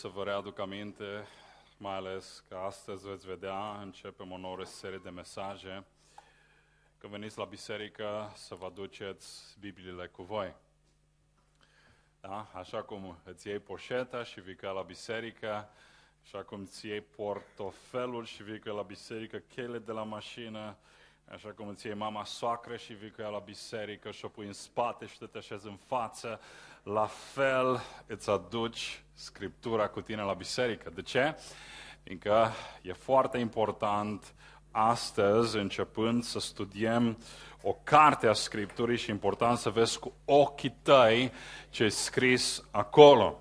Să vă readuc aminte, mai ales că astăzi veți vedea, începem o nouă serie de mesaje. Când veniți la biserică, să vă aduceți Bibliile cu voi. Da? Așa cum îți iei poșeta și vii la biserică, așa cum îți iei portofelul și vii la biserică, cheile de la mașină, așa cum îți iei mama soacră și vii cu ea la biserică și o pui în spate și te așezi în față, la fel îți aduci Scriptura cu tine la biserică. De ce? Fiindcă e foarte important astăzi, începând să studiem o carte a Scripturii și e important să vezi cu ochii tăi ce e scris acolo.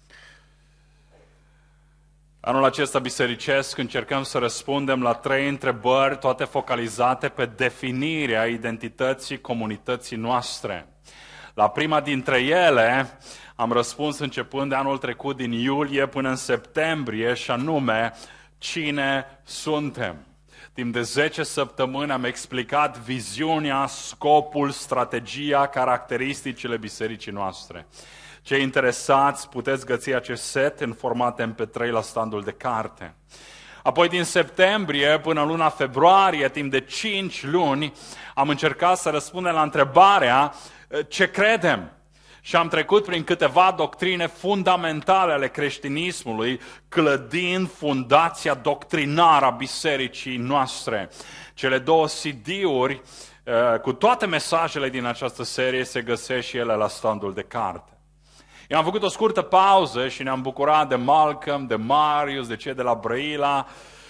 Anul acesta bisericesc încercăm să răspundem la 3 întrebări, toate focalizate pe definirea identității comunității noastre. La prima dintre ele am răspuns începând de anul trecut, din iulie până în septembrie, și anume, cine suntem? Timp de 10 săptămâni am explicat viziunea, scopul, strategia, caracteristicile bisericii noastre. Cei interesați puteți găsi acest set în format MP3 la standul de carte. Apoi din septembrie până în luna februarie, timp de 5 luni, am încercat să răspundem la întrebarea ce credem. Și am trecut prin câteva doctrine fundamentale ale creștinismului, clădind fundația doctrinară a bisericii noastre. Cele 2 CD-uri cu toate mesajele din această serie se găsesc și ele la standul de carte. Eu am făcut o scurtă pauză și ne-am bucurat de Malcolm, de Marius, de cei de la Brăila.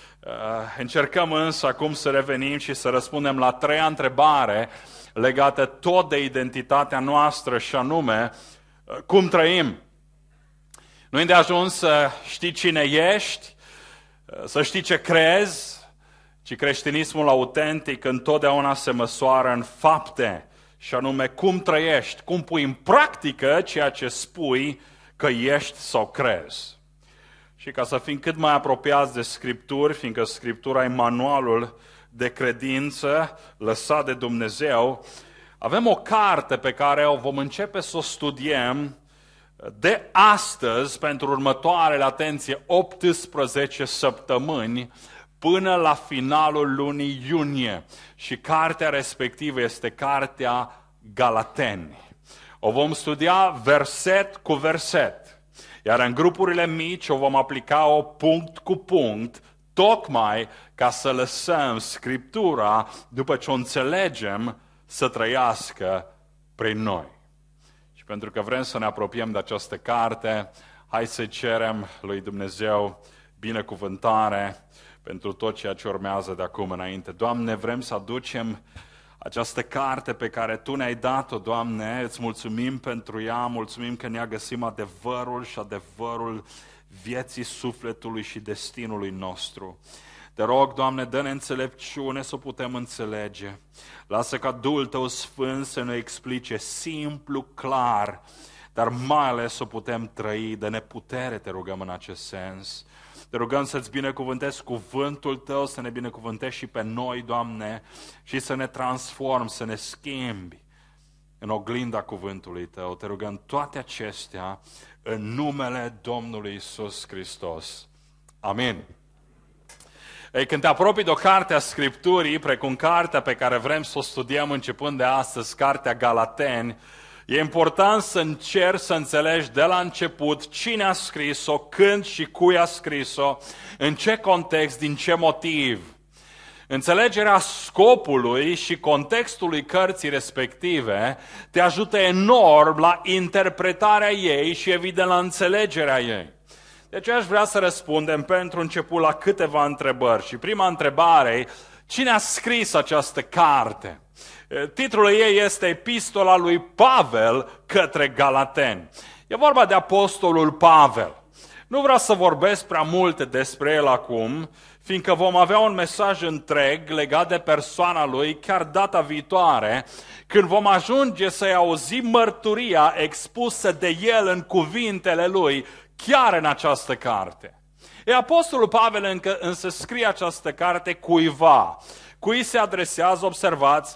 Încercăm însă acum să revenim și să răspundem la 3-a întrebare legată tot de identitatea noastră, și anume, cum trăim? Nu e de ajuns să știi cine ești, să știi ce crezi, ci creștinismul autentic întotdeauna se măsoară în fapte, și anume cum trăiești, cum pui în practică ceea ce spui că ești sau crezi. Și ca să fim cât mai apropiați de Scripturi, fiindcă Scriptura e manualul de credință lăsat de Dumnezeu, avem o carte pe care o vom începe să o studiem de astăzi pentru următoarele, atenție, 18 săptămâni până la finalul lunii iunie. Și cartea respectivă este cartea Galateni. O vom studia verset cu verset, iar în grupurile mici o vom aplica punct cu punct, tocmai ca să lăsăm Scriptura, după ce o înțelegem, să trăiască prin noi. Și pentru că vrem să ne apropiem de această carte, hai să cerem lui Dumnezeu binecuvântare pentru tot ceea ce urmează de acum înainte. Doamne, vrem să aducem această carte pe care Tu ne-ai dat-o, Doamne, îți mulțumim pentru ea, mulțumim că ne-a găsit adevărul și adevărul vieții sufletului și destinului nostru. Te rog, Doamne, dă-ne înțelepciune să o putem înțelege. Lasă ca Duhul Tău Sfânt să ne explice simplu, clar, dar mai ales să o putem trăi. Dă-ne putere, te rugăm în acest sens. Te rugăm să-ți binecuvântezi cuvântul Tău, să ne binecuvântezi și pe noi, Doamne, și să ne transformi, să ne schimbi în oglinda cuvântului Tău. Te rugăm toate acestea în numele Domnului Iisus Hristos. Amin. Ei, când te apropii de o carte a Scripturii, precum cartea pe care vrem să o studiem începând de astăzi, cartea Galateni, e important să încerci să înțelegi de la început cine a scris-o, când și cui a scris-o, în ce context, din ce motiv. Înțelegerea scopului și contextului cărții respective te ajută enorm la interpretarea ei și, evident, la înțelegerea ei. Deci aș vrea să răspundem pentru început la câteva întrebări. Și prima întrebare e, cine a scris această carte? Titlul ei este Epistola lui Pavel către Galateni. E vorba de apostolul Pavel. Nu vreau să vorbesc prea multe despre el acum, fiindcă vom avea un mesaj întreg legat de persoana lui chiar data viitoare, când vom ajunge să-i auzim mărturia expusă de el în cuvintele lui, chiar în această carte. Apostolul Pavel însă scrie această carte cuiva. Cui se adresează, observați,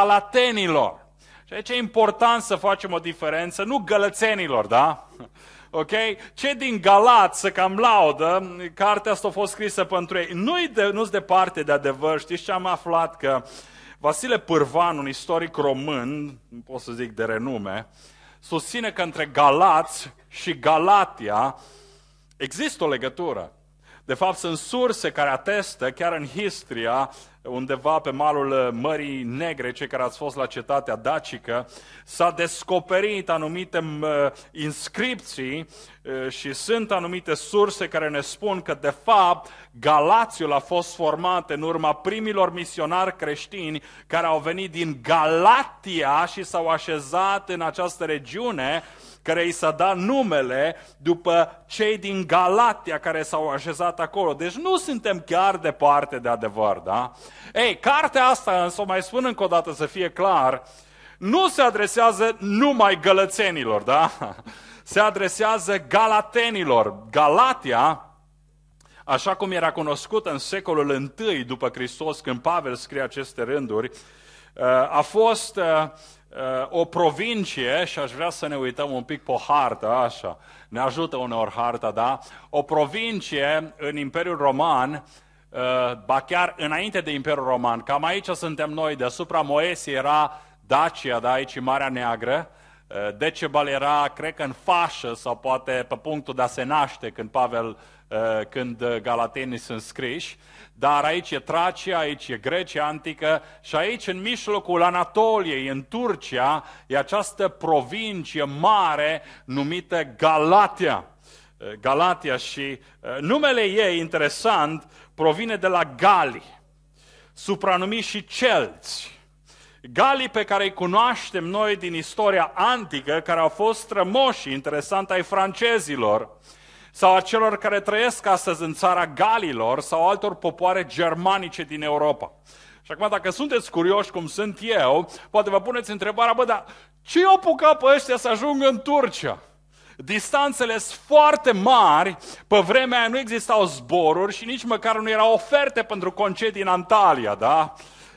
galatenilor. Și aici e important să facem o diferență, nu gălățenilor, da? ok? Cei din Galați să cam laudă, cartea asta a fost scrisă pentru ei. Nu-s departe de adevăr. Știți ce am aflat? Că Vasile Pârvan, un istoric român, nu pot să zic de renume, susține că între Galați și Galatia există o legătură. De fapt, sunt surse care atestă, chiar în Histria, undeva pe malul Mării Negre, cei care ați fost la cetatea dacică, s-a descoperit anumite inscripții și sunt anumite surse care ne spun că, de fapt, Galațiul a fost format în urma primilor misionari creștini care au venit din Galatia și s-au așezat în această regiune, care i s-a dat numele după cei din Galatia care s-au așezat acolo. Deci nu suntem chiar departe de adevăr, da? Ei, cartea asta, însă o mai spun încă o dată să fie clar, nu se adresează numai gălățenilor, da? Se adresează galatenilor. Galatia, așa cum era cunoscută în secolul I după Hristos, când Pavel scrie aceste rânduri, a fost o provincie, și aș vrea să ne uităm un pic pe o hartă, așa, ne ajută uneori harta, da? O provincie în Imperiul Roman, ba chiar înainte de Imperiul Roman, cam aici suntem noi, deasupra Moesiei era Dacia, da? Aici Marea Neagră, Decebal era, cred că în fașă sau poate pe punctul de a se naște când galatenii sunt scriși, dar aici e Tracia, aici e Grecia antică și aici în mijlocul Anatoliei, în Turcia, e această provincie mare numită Galatia. Galatia și numele ei, interesant, provine de la Gali, supranumiți și Celți. Galii pe care îi cunoaștem noi din istoria antică, care au fost strămoși, interesant, ai francezilor, sau a celor care trăiesc astăzi în țara Galilor, sau altor popoare germanice din Europa. Și acum, dacă sunteți curioși cum sunt eu, poate vă puneți întrebarea, dar ce i-au apucat pe ăștia să ajungă în Turcia? Distanțele sunt foarte mari, pe vremea aia nu existau zboruri și nici măcar nu erau oferte pentru concedii în Antalya, da?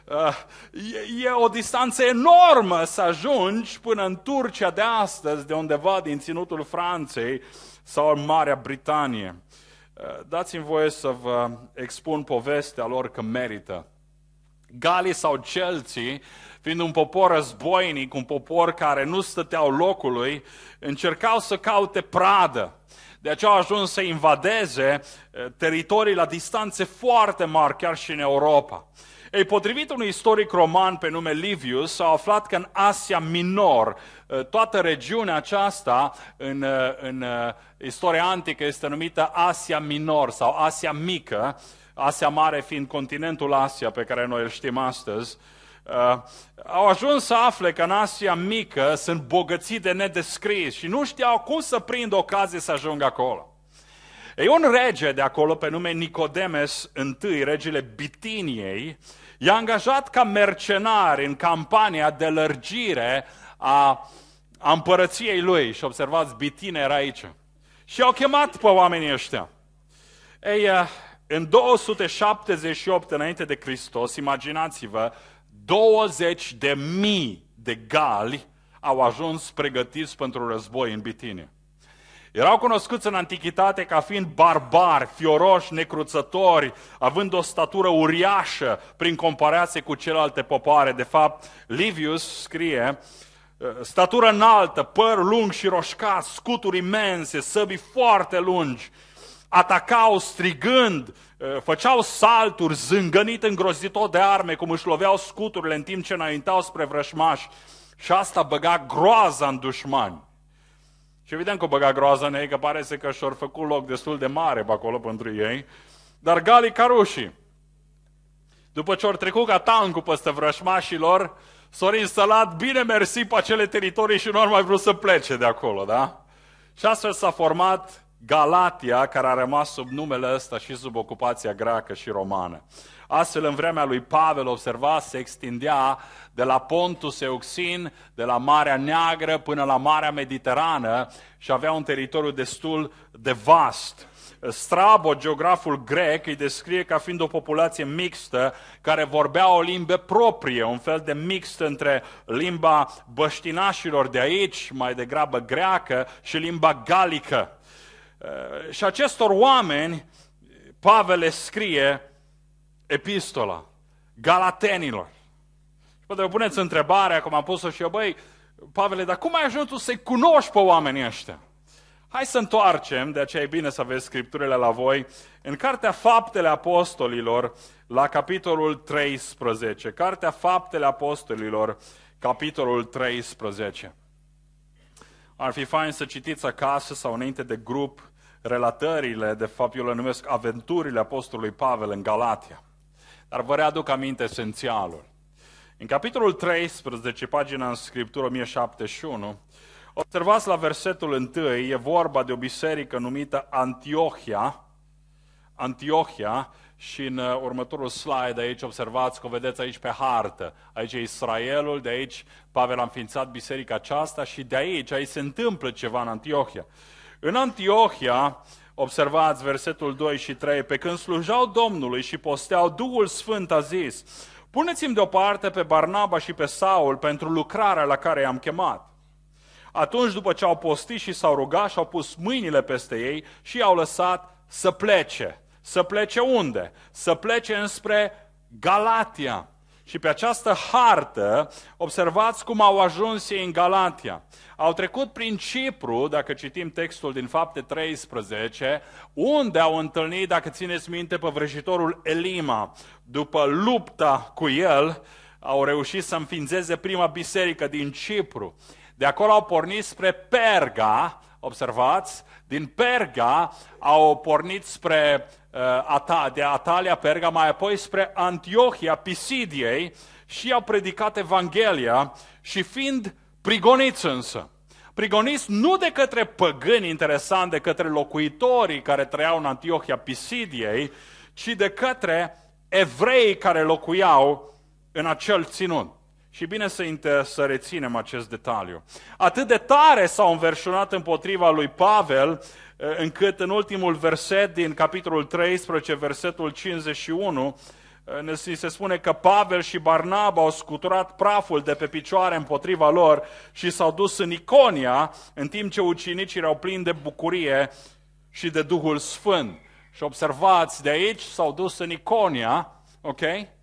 E o distanță enormă să ajungi până în Turcia de astăzi, de undeva din ținutul Franței sau în Marea Britanie. Dați-mi voie să vă expun povestea lor că merită. Galii sau Celții, fiind un popor războinic, un popor care nu stăteau locului, încercau să caute pradă. De aceea au ajuns să invadeze teritorii la distanțe foarte mari, chiar și în Europa. Ei, potrivit unui istoric roman pe nume Livius, s-a aflat că în Asia Minor, toată regiunea aceasta în istoria antică este numită Asia Minor sau Asia Mică, Asia Mare fiind continentul Asia pe care noi îl știm astăzi, au ajuns să afle că în Asia Mică sunt bogății de nedescris și nu știau cum să prindă ocazie să ajungă acolo. Ei, un rege de acolo, pe nume Nicodemes I, regele Bitiniei, i-a angajat ca mercenari în campania de lărgire a împărăției lui. Și observați, Bitine era aici. Și au chemat pe oamenii ăștia. Ei, în 278 înainte de Hristos, imaginați-vă, 20.000 de gali au ajuns pregătiți pentru război în Bitine. Erau cunoscuți în antichitate ca fiind barbari, fioroși, necruțători, având o statură uriașă prin comparație cu celelalte popoare. De fapt, Livius scrie, statură înaltă, păr lung și roșcat, scuturi imense, săbii foarte lungi, atacau strigând, făceau salturi, zângănit îngrozitor de arme, cum își loveau scuturile în timp ce înaintau spre vrășmași. Și asta băga groaza în dușmani. Și evident că o băga groaza în ei, că pare că și-or făcut loc destul de mare pe acolo pentru ei. Dar galii carușii, după ce ori trecut ca tancul peste vrășmașilor, s-au instalat bine mersi pe acele teritorii și nu au mai vrut să plece de acolo, da? Și astfel s-a format Galatia, care a rămas sub numele ăsta și sub ocupația greacă și romană. Astfel, în vremea lui Pavel, observați, se extindea de la Pontus Euxin, de la Marea Neagră până la Marea Mediterană și avea un teritoriu destul de vast. Strabo, geograful grec, îi descrie ca fiind o populație mixtă care vorbea o limbă proprie, un fel de mix între limba băștinașilor de aici, mai degrabă greacă, și limba galică. Și acestor oameni, Pavel le scrie epistola Galatenilor. Și poate vă puneți întrebarea, cum am pus-o și eu, băi, Pavele, dar cum ai ajuns tu să-i cunoști pe oamenii ăștia? Hai să întoarcem, de aceea e bine să aveți scripturile la voi, în Cartea Faptele Apostolilor, la capitolul 13. Cartea Faptele Apostolilor, capitolul 13. Ar fi fain să citiți acasă sau înainte de grup relatările, de fapt eu le numesc aventurile apostolului Pavel în Galatia. Dar vă readuc aminte esențialul. În capitolul 13, pagina în Scriptură 1071, observați la versetul 1, e vorba de o biserică numită Antiohia, și în următorul slide aici observați că o vedeți aici pe hartă. Aici e Israelul, de aici Pavel a înființat biserica aceasta și de aici se întâmplă ceva în Antiohia. În Antiohia, observați versetul 2 și 3, pe când slujau Domnului și posteau, Duhul Sfânt a zis: puneți-mi deoparte pe Barnaba și pe Saul pentru lucrarea la care i-am chemat. Atunci, după ce au postit și s-au rugat și au pus mâinile peste ei și i-au lăsat să plece. Să plece unde? Să plece înspre Galatia. Și pe această hartă, observați cum au ajuns ei în Galatia. Au trecut prin Cipru, dacă citim textul din Fapte 13, unde au întâlnit, dacă țineți minte, pe vrăjitorul Elima. După lupta cu el, au reușit să înființeze prima biserică din Cipru. De acolo au pornit spre Perga, observați, din Perga au pornit spre de Atalia, Perga, mai apoi spre Antiohia, Pisidiei, și au predicat Evanghelia și fiind prigoniți însă. Prigoniți nu de către păgâni, interesant, de către locuitorii care trăiau în Antiohia, Pisidiei, ci de către evrei care locuiau în acel ținut. Și bine să reținem acest detaliu. Atât de tare s-au înverșunat împotriva lui Pavel, încât în ultimul verset din capitolul 13, versetul 51, se spune că Pavel și Barnaba au scuturat praful de pe picioare împotriva lor și s-au dus în Iconia, în timp ce ucenicii erau plini de bucurie și de Duhul Sfânt. Și observați, de aici s-au dus în Iconia, ok?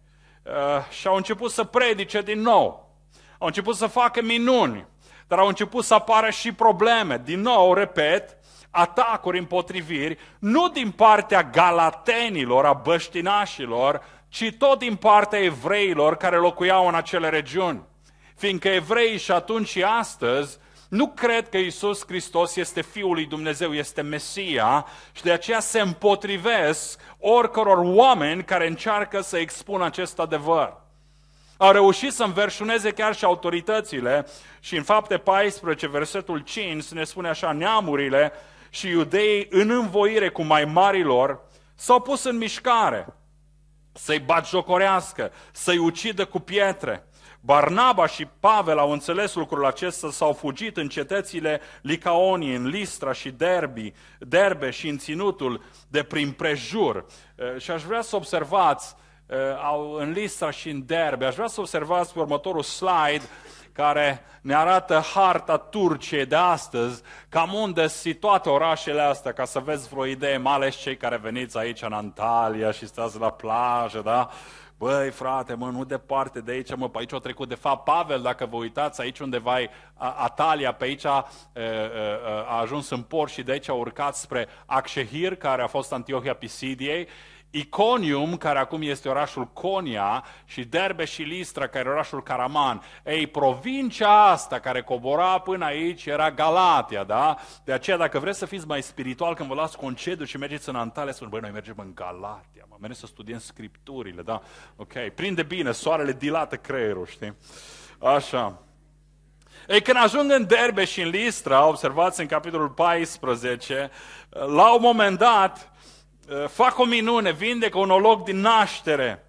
Și au început să predice din nou. Au început să facă minuni, dar au început să apară și probleme. Din nou, repet, atacuri, împotriviri, nu din partea galatenilor, a băștinașilor, ci tot din partea evreilor care locuiau în acele regiuni. Fiindcă evreii și atunci și astăzi nu cred că Iisus Hristos este Fiul lui Dumnezeu, este Mesia, și de aceea se împotrivesc oricăror oameni care încearcă să expună acest adevăr. Au reușit să înverșuneze chiar și autoritățile și în Fapte 14, versetul 5, ne spune așa: neamurile și iudeii în învoire cu mai marilor s-au pus în mișcare să-i batjocorească, să-i ucidă cu pietre. Barnaba și Pavel au înțeles lucrul acesta, s-au fugit în cetățile Licaonii, în Listra și Derbe și în ținutul de prin prejur. Și aș vrea să observați, în Listra și în Derbe, aș vrea să observați pe următorul slide, care ne arată harta Turciei de astăzi, cam unde sunt toate orașele astea, ca să vezi vreo idee, mai ales cei care veniți aici în Antalya și stați la plajă, da? Băi, frate, nu departe de aici, pe aici a trecut, de fapt, Pavel, dacă vă uitați, aici undeva e Atalia, pe aici a ajuns în port și de aici a urcat spre Akshehir, care a fost Antiohia Pisidiei, Iconium, care acum este orașul Konia, și Derbe și Listra, care e orașul Karaman. Ei, provincia asta care cobora până aici era Galatia, da? De aceea, dacă vreți să fiți mai spiritual, când vă luați concediu și mergeți în Antalya, spuneți, băi, noi mergem în Galatia, mergem să studiem scripturile, da? Ok, prinde bine, soarele dilată creierul, știi? Așa. Ei, când ajung în Derbe și în Listra, observați în capitolul 14, la un moment dat, fac o minune, vindecă un olog din naștere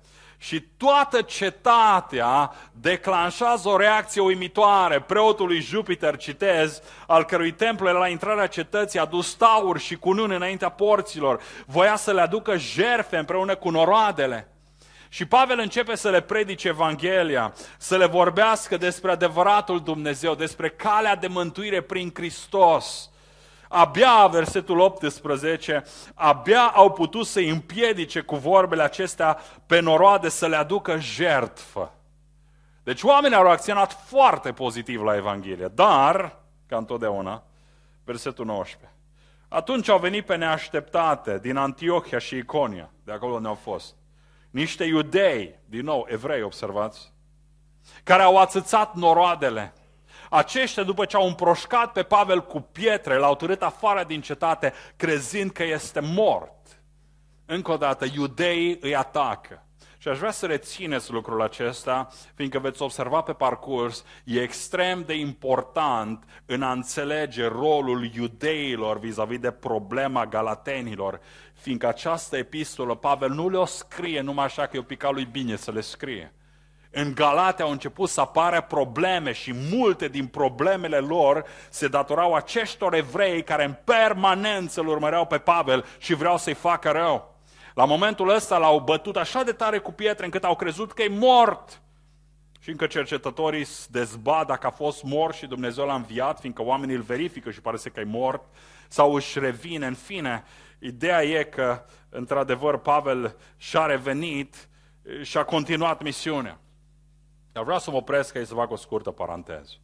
Și toată cetatea declanșează o reacție uimitoare. Preotul lui Jupiter, citez, al cărui templu era la intrarea cetății, a dus tauri și cununi înaintea porților. Voia să le aducă jertfe împreună cu noroadele. Și Pavel începe să le predice Evanghelia, să le vorbească despre adevăratul Dumnezeu, despre calea de mântuire prin Hristos. Abia, versetul 18, abia au putut să-i împiedice cu vorbele acestea pe noroade să le aducă jertfă. Deci oamenii au reacționat foarte pozitiv la Evanghelie, dar, ca întotdeauna, versetul 19, atunci au venit pe neașteptate din Antiohia și Iconia, de acolo unde au fost, niște iudei, din nou evrei, observați, care au ațățat noroadele. Aceștia, după ce au împroșcat pe Pavel cu pietre, l-au târât afară din cetate, crezând că este mort. Încă o dată, iudeii îi atacă. Și aș vrea să rețineți lucrul acesta, fiindcă veți observa pe parcurs, e extrem de important în a înțelege rolul iudeilor vis-a-vis de problema galatenilor, fiindcă această epistolă, Pavel nu le-o scrie numai așa că i-o pica lui bine să le scrie. În Galate au început să apară probleme și multe din problemele lor se datorau acestor evrei care în permanență îl urmăreau pe Pavel și vreau să-i facă rău. La momentul ăsta l-au bătut așa de tare cu pietre încât au crezut că e mort. Și încă cercetătorii dezbat dacă a fost mort și Dumnezeu l-a înviat, fiindcă oamenii îl verifică și pare să că e mort, sau își revine. În fine, ideea e că, într-adevăr, Pavel și-a revenit și a continuat misiunea. Dar vreau să mă opresc aici să fac o scurtă paranteză.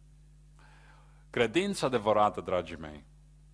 Credința adevărată, dragii mei,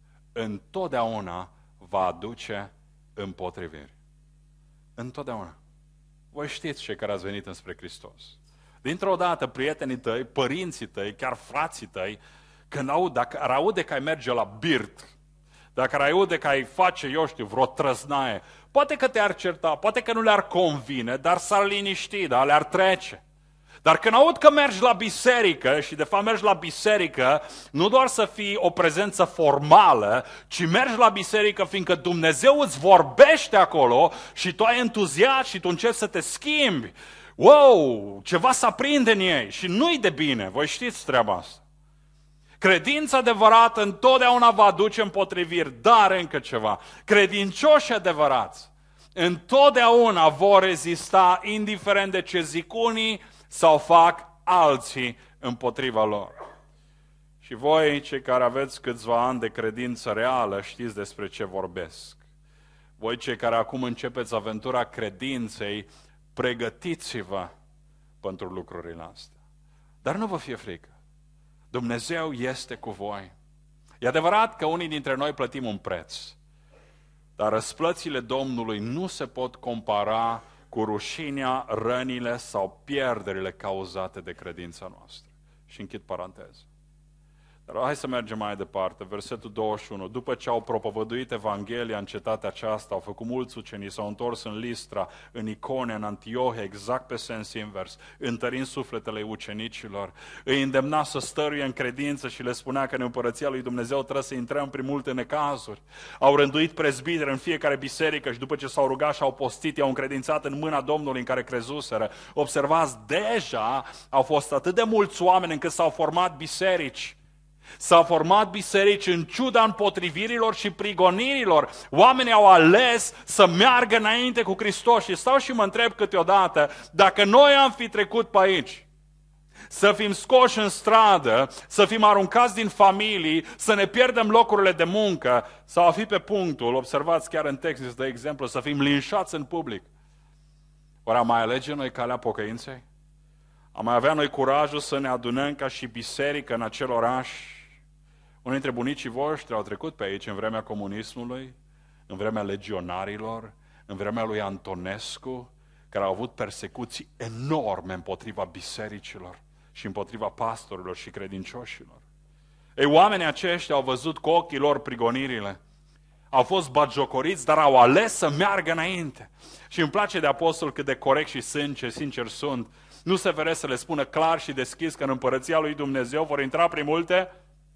întotdeauna va aduce împotriviri. Întotdeauna. Voi știți cei care ați venit înspre Hristos. Dintr-o dată, prietenii tăi, părinții tăi, chiar frații tăi, când dacă ar aude că ai merge la birt, dacă ar aude că ai face, eu știu, vreo trăznaie, poate că te-ar certa, poate că nu le-ar convine, dar s-ar liniști, dar le-ar trece. Dar când aud că mergi la biserică, și de fapt mergi la biserică, nu doar să fii o prezență formală, ci mergi la biserică fiindcă Dumnezeu îți vorbește acolo și tu ai entuziasm și tu începi să te schimbi. Wow, ceva se aprinde în ei și nu-i de bine, voi știți treaba asta. Credința adevărată întotdeauna va aduce împotriviri, dar încă ceva, credincioși adevărați întotdeauna vor rezista indiferent de ce zic unii sau fac alții împotriva lor. Și voi, cei care aveți câțiva ani de credință reală, știți despre ce vorbesc. Voi, cei care acum începeți aventura credinței, pregătiți-vă pentru lucrurile astea. Dar nu vă fie frică. Dumnezeu este cu voi. E adevărat că unii dintre noi plătim un preț, dar răsplățile Domnului nu se pot compara cu rușinea, rănile sau pierderile cauzate de credința noastră. Și închid paranteză. Dar hai să mergem mai departe. Versetul 21. După ce au propovăduit Evanghelia în cetatea aceasta, au făcut mulți ucenici, s-au întors în Listra, în Iconia, în Antiohia, exact pe sens invers, întărind sufletele ucenicilor. Îi îndemna să stăruie în credință și le spunea că în împărăția lui Dumnezeu trebuie să intrăm prin multe necazuri. Au rânduit prezbiteri în fiecare biserică și după ce s-au rugat și au postit, i-au încredințat în mâna Domnului în care crezuseră. Observați, deja au fost atât de mulți oameni încât s-au format biserici. S-au format biserici în ciuda împotrivirilor și prigonirilor. Oamenii au ales să meargă înainte cu Hristos și stau și mă întreb câteodată, dacă noi am fi trecut pe aici, să fim scoși în stradă, să fim aruncați din familii, să ne pierdem locurile de muncă, sau a fi pe punctul, observați chiar în text, de exemplu, să fim linșați în public. Oare am mai alege noi calea pocăinței? Am mai avea noi curajul să ne adunăm ca și biserică în acel oraș? Unii dintre bunicii voștri au trecut pe aici în vremea comunismului, în vremea legionarilor, în vremea lui Antonescu, care au avut persecuții enorme împotriva bisericilor și împotriva pastorilor și credincioșilor. Ei, oamenii aceștia au văzut cu ochii lor prigonirile, au fost batjocoriți, dar au ales să meargă înainte. Și îmi place de apostol cât de corect și sincer sunt. Nu se vrea să le spună clar și deschis că în împărăția lui Dumnezeu vor intra prin multe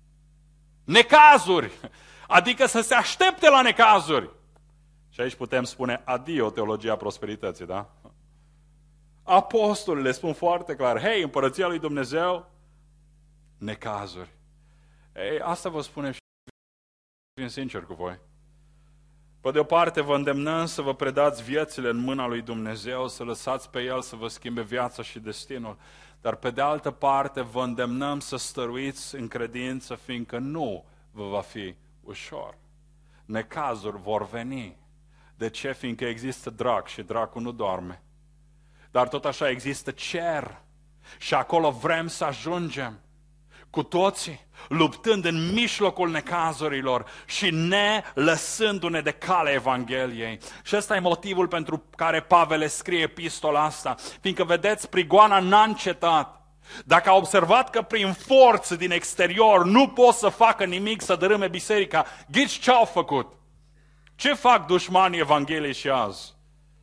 necazuri, adică să se aștepte la necazuri. Și aici putem spune adio teologia prosperității, da? Apostolii le spun foarte clar, hei, împărăția lui Dumnezeu, necazuri. Ei, asta vă spune și fiind sincer cu voi. Pe de o parte vă îndemnăm să vă predați viețile în mâna lui Dumnezeu, să lăsați pe El să vă schimbe viața și destinul. Dar pe de altă parte vă îndemnăm să stăruiți în credință, fiindcă nu vă va fi ușor. Necazuri vor veni. De ce? Fiindcă există drac și dracul nu doarme. Dar tot așa există cer și acolo vrem să ajungem. Cu toții, luptând în mijlocul necazurilor și ne lăsându-ne de calea Evangheliei. Și ăsta e motivul pentru care Pavel le scrie epistola asta. Fiindcă, vedeți, prigoana n-a încetat. Dacă a observat că prin forță din exterior nu pot să facă nimic să dărâme biserica, ghiți ce au făcut? Ce fac dușmanii Evangheliei și azi?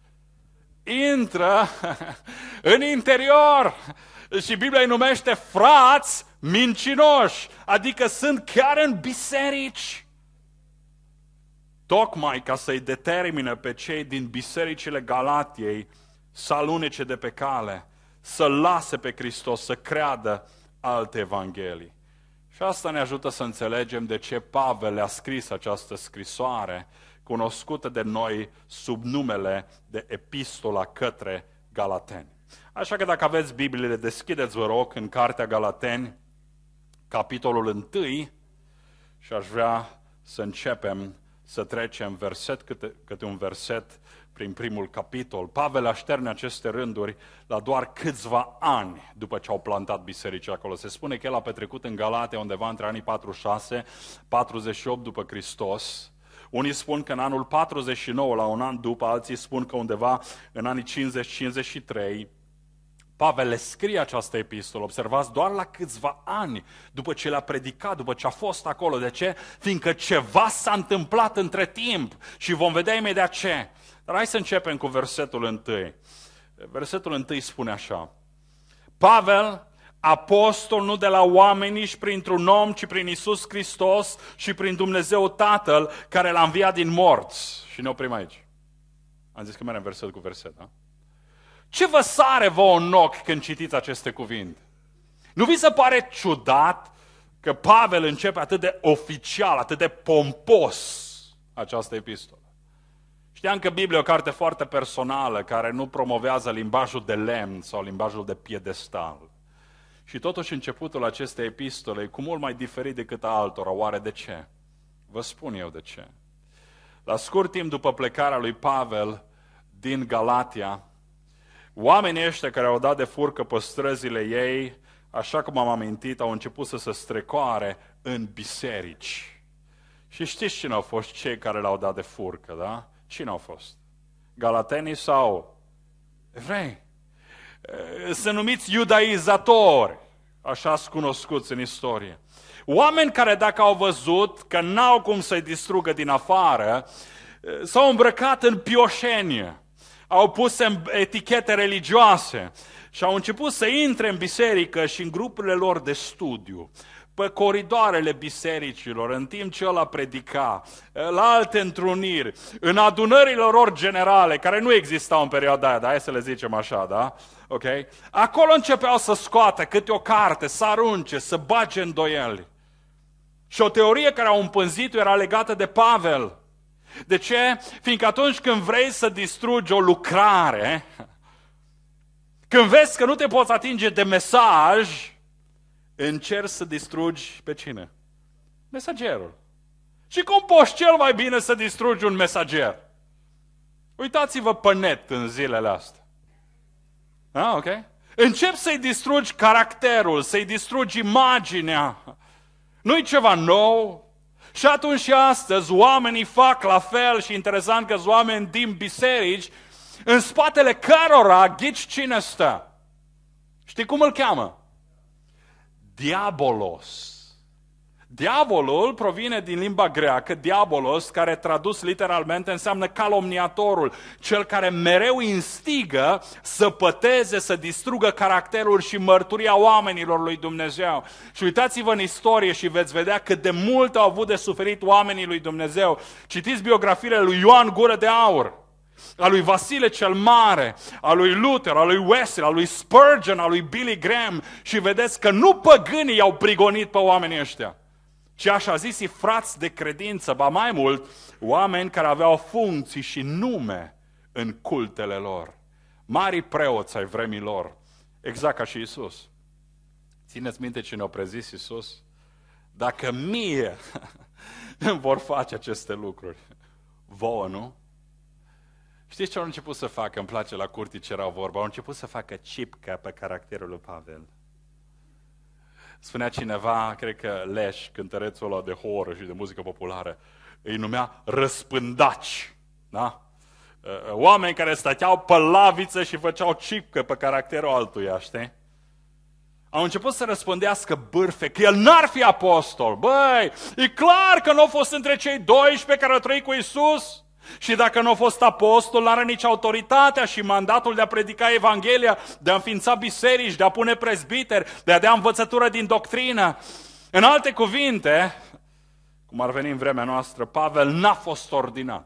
Intră în interior și Biblia îi numește frați mincinoși, adică sunt chiar în biserici. Tocmai ca să-i determine pe cei din bisericile Galatiei să alunece de pe cale, să lase pe Hristos, să creadă alte evanghelii. Și asta ne ajută să înțelegem de ce Pavel a scris această scrisoare, cunoscută de noi sub numele de Epistola către Galateni. Așa că dacă aveți Bibliile, deschideți, vă rog, în Cartea Galateni, capitolul 1, și aș vrea să începem să trecem verset câte un verset prin primul capitol. Pavel așterne aceste rânduri la doar câțiva ani după ce au plantat biserici acolo. Se spune că el a petrecut în Galatia undeva între anii 46-48 după Hristos. Unii spun că în anul 49, la un an după, alții spun că undeva în anii 50-53. Pavel le scrie această epistolă, observați, doar la câțiva ani după ce le-a predicat, după ce a fost acolo. De ce? Fiindcă ceva s-a întâmplat între timp și vom vedea imediat ce. Dar hai să începem cu versetul 1. Versetul 1 spune așa: Pavel, apostol nu de la oameni, nici printr-un om, ci prin Iisus Hristos și prin Dumnezeu Tatăl, care l-a înviat din morți. Și ne oprim aici. Am zis că mergem verset cu verset, da? Ce vă sare vouă în ochi când citiți aceste cuvinte? Nu vi se pare ciudat că Pavel începe atât de oficial, atât de pompos această epistolă? Știam că Biblia e o carte foarte personală, care nu promovează limbajul de lemn sau limbajul de piedestal. Și totuși începutul acestei epistole e cu mult mai diferit decât altora. Oare de ce? Vă spun eu de ce. La scurt timp după plecarea lui Pavel din Galatia, oamenii ăștia care au dat de furcă pe străzile ei, așa cum am amintit, au început să se strecoare în biserici. Și știți cine au fost cei care le-au dat de furcă, da? Cine au fost? Galatenii sau evrei? Sunt numiți iudaizatori, așa sunt cunoscuți în istorie. Oameni care, dacă au văzut că n-au cum să-i distrugă din afară, s-au îmbrăcat în pioșenie, au pus etichete religioase și au început să intre în biserică și în grupurile lor de studiu, pe coridoarele bisericilor, în timp ce ăla predica, la alte întruniri, în adunările lor generale, care nu existau în perioada aia, dar hai să le zicem așa, da? Ok? Acolo începeau să scoată câte o carte, să arunce, să bage îndoieli. Și o teorie care au împânzit-o era legată de Pavel. De ce? Fiindcă atunci când vrei să distrugi o lucrare, când vezi că nu te poți atinge de mesaj, încerci să distrugi pe cine? Mesagerul. Și cum poți cel mai bine să distrugi un mesager? Uitați-vă pe net în zilele astea. Ah, ok? Începi să-i distrugi caracterul, să-i distrugi imaginea. Nu-i ceva nou. Și atunci și astăzi oamenii fac la fel și interesant că sunt oameni din biserici în spatele cărora ghici cine stă. Știi cum îl cheamă? Diabolos. Diavolul provine din limba greacă, diabolos, care tradus literalmente înseamnă calomniatorul, cel care mereu instigă să păteze, să distrugă caracterul și mărturia oamenilor lui Dumnezeu. Și uitați-vă în istorie și veți vedea cât de mult au avut de suferit oamenii lui Dumnezeu. Citiți biografiile lui Ioan Gură de Aur. a lui Vasile cel Mare, a lui Luther, a lui Wesley, a lui Spurgeon, a lui Billy Graham și vedeți că nu păgânii i-au prigonit pe oamenii ăștia, ci așa zisii frați de credință, ba mai mult, oameni care aveau funcții și nume în cultele lor. Marii preoți ai vremii lor, exact ca și Iisus. Țineți minte ce ne-a prezis Iisus? Dacă mie îmi vor face aceste lucruri, vouă, nu? Știți ce au început să facă? Îmi place la curte ce era vorba. Au început să facă cipcă pe caracterul lui Pavel. Spunea cineva, cred că Leș, cântărețul ăla de horă și de muzică populară, îi numea răspândaci. Da? Oameni care stăteau pe laviță și făceau cipcă pe caracterul altuia, știi? Au început să răspândească bârfe, că el n-ar fi apostol. Băi, e clar că nu a fost între cei 12 care au trăit cu Iisus. Și dacă nu a fost apostol, n-are nici autoritatea și mandatul de a predica Evanghelia, de a înființa biserici, de a pune prezbiteri, de a dea învățătură din doctrină. În alte cuvinte, cum ar veni în vremea noastră, Pavel n-a fost ordinat.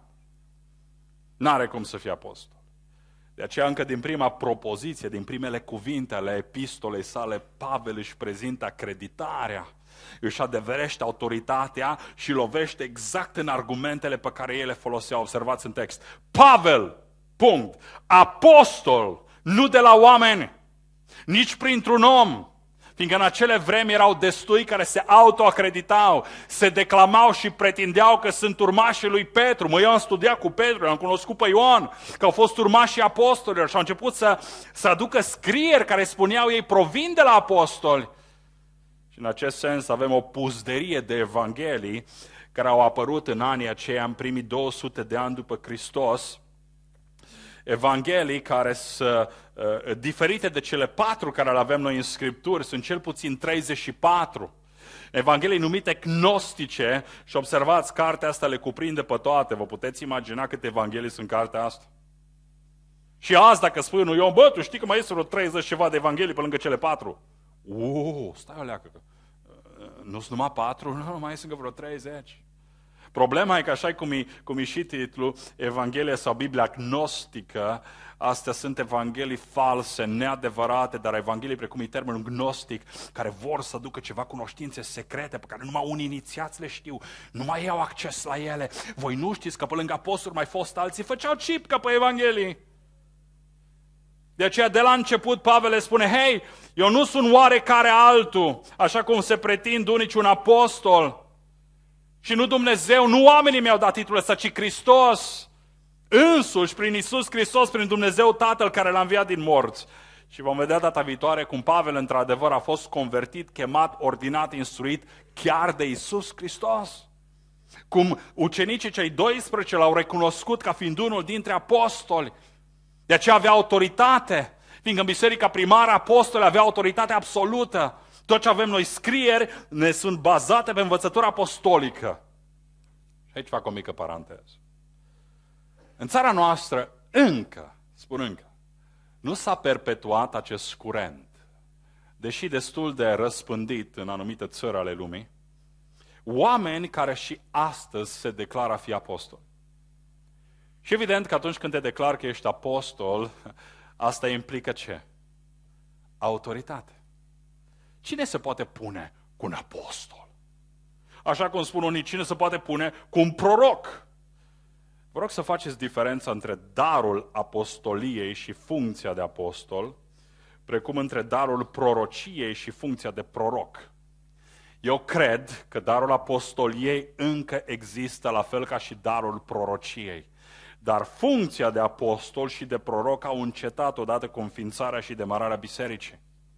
N-are cum să fie apostol. De aceea încă din prima propoziție, din primele cuvinte ale epistolei sale, Pavel își prezintă acreditarea, își adeverește autoritatea și lovește exact în argumentele pe care ei le foloseau. Observați în text. Pavel, punct, apostol, nu de la oameni, nici printr-un om, fiindcă în acele vremi erau destui care se autoacreditau, se declamau și pretindeau că sunt urmașii lui Petru. Eu am studiat cu Petru, am cunoscut pe Ioan, că au fost urmașii apostolilor și au început să aducă scrieri care spuneau ei provin de la apostoli. Și în acest sens avem o puzderie de evanghelii care au apărut în anii aceia, în primii 200 de ani după Hristos, evanghelii care sunt diferite de cele 4 care le avem noi în Scripturi, sunt cel puțin 34. Evanghelii numite gnostice și observați, cartea asta le cuprinde pe toate. Vă puteți imagina câte evanghelii sunt în cartea asta? Și azi dacă spui unui om, bă, tu știi că mai este vreo 30 ceva de evanghelii pe lângă cele 4? Stai o leacă, nu-s numai 4? Nu, mai sunt vreo 30. Problema e că așa cum e și titlul, Evanghelia sau Biblia gnostică, astea sunt evanghelii false, neadevărate, dar evanghelii precum e termenul gnostic, care vor să aducă ceva cunoștințe secrete pe care numai unii inițiați le știu, nu mai au acces la ele. Voi nu știți că pe lângă apostoli mai fost alții, făceau cipcă pe evanghelii. De aceea de la început Pavel le spune, hei, eu nu sunt oarecare altul, așa cum se pretind unii un apostol. Și nu Dumnezeu, nu oamenii mi-au dat titlul ăsta, ci Hristos însuși, prin Iisus Hristos, prin Dumnezeu Tatăl care l-a înviat din morți. Și vom vedea data viitoare cum Pavel într-adevăr a fost convertit, chemat, ordinat, instruit chiar de Iisus Hristos. Cum ucenicii cei 12 l-au recunoscut ca fiind unul dintre apostoli. De aceea avea autoritate, fiindcă în biserica primară apostoli avea autoritate absolută. Tot ce avem noi scrieri ne sunt bazate pe învățătura apostolică. Și aici fac o mică paranteză. În țara noastră încă, nu s-a perpetuat acest curent, deși destul de răspândit în anumite țări ale lumii, oameni care și astăzi se declară a fi apostoli. Și evident că atunci când te declari că ești apostol, asta implică ce? Autoritate. Cine se poate pune cu un apostol? Așa cum spun unii, cine se poate pune cu un proroc? Vă rog să faceți diferența între darul apostoliei și funcția de apostol, precum între darul prorociei și funcția de proroc. Eu cred că darul apostoliei încă există, la fel ca și darul prorociei. Dar funcția de apostol și de proroc au încetat odată cu înființarea și demararea bisericii.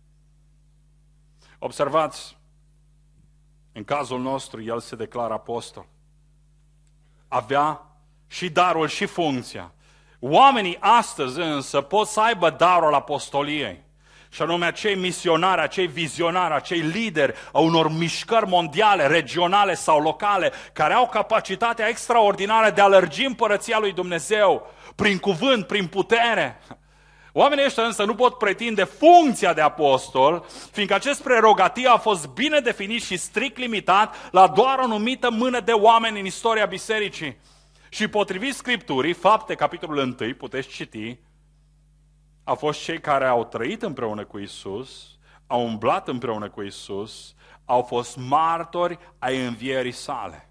Observați, în cazul nostru, el se declară apostol. Avea și darul și funcția. Oamenii astăzi însă pot să aibă darul apostoliei. Și anume acei misionari, acei vizionari, acei lideri a unor mișcări mondiale, regionale sau locale, care au capacitatea extraordinară de a lărgi împărăția lui Dumnezeu prin cuvânt, prin putere. Oamenii ăștia însă nu pot pretinde funcția de apostol, fiindcă acest prerogativ a fost bine definit și strict limitat la doar o anumită mână de oameni în istoria bisericii. Și potrivit Scripturii, Fapte, capitolul 1, puteți citi, au fost cei care au trăit împreună cu Iisus, au umblat împreună cu Iisus, au fost martori ai învierii sale.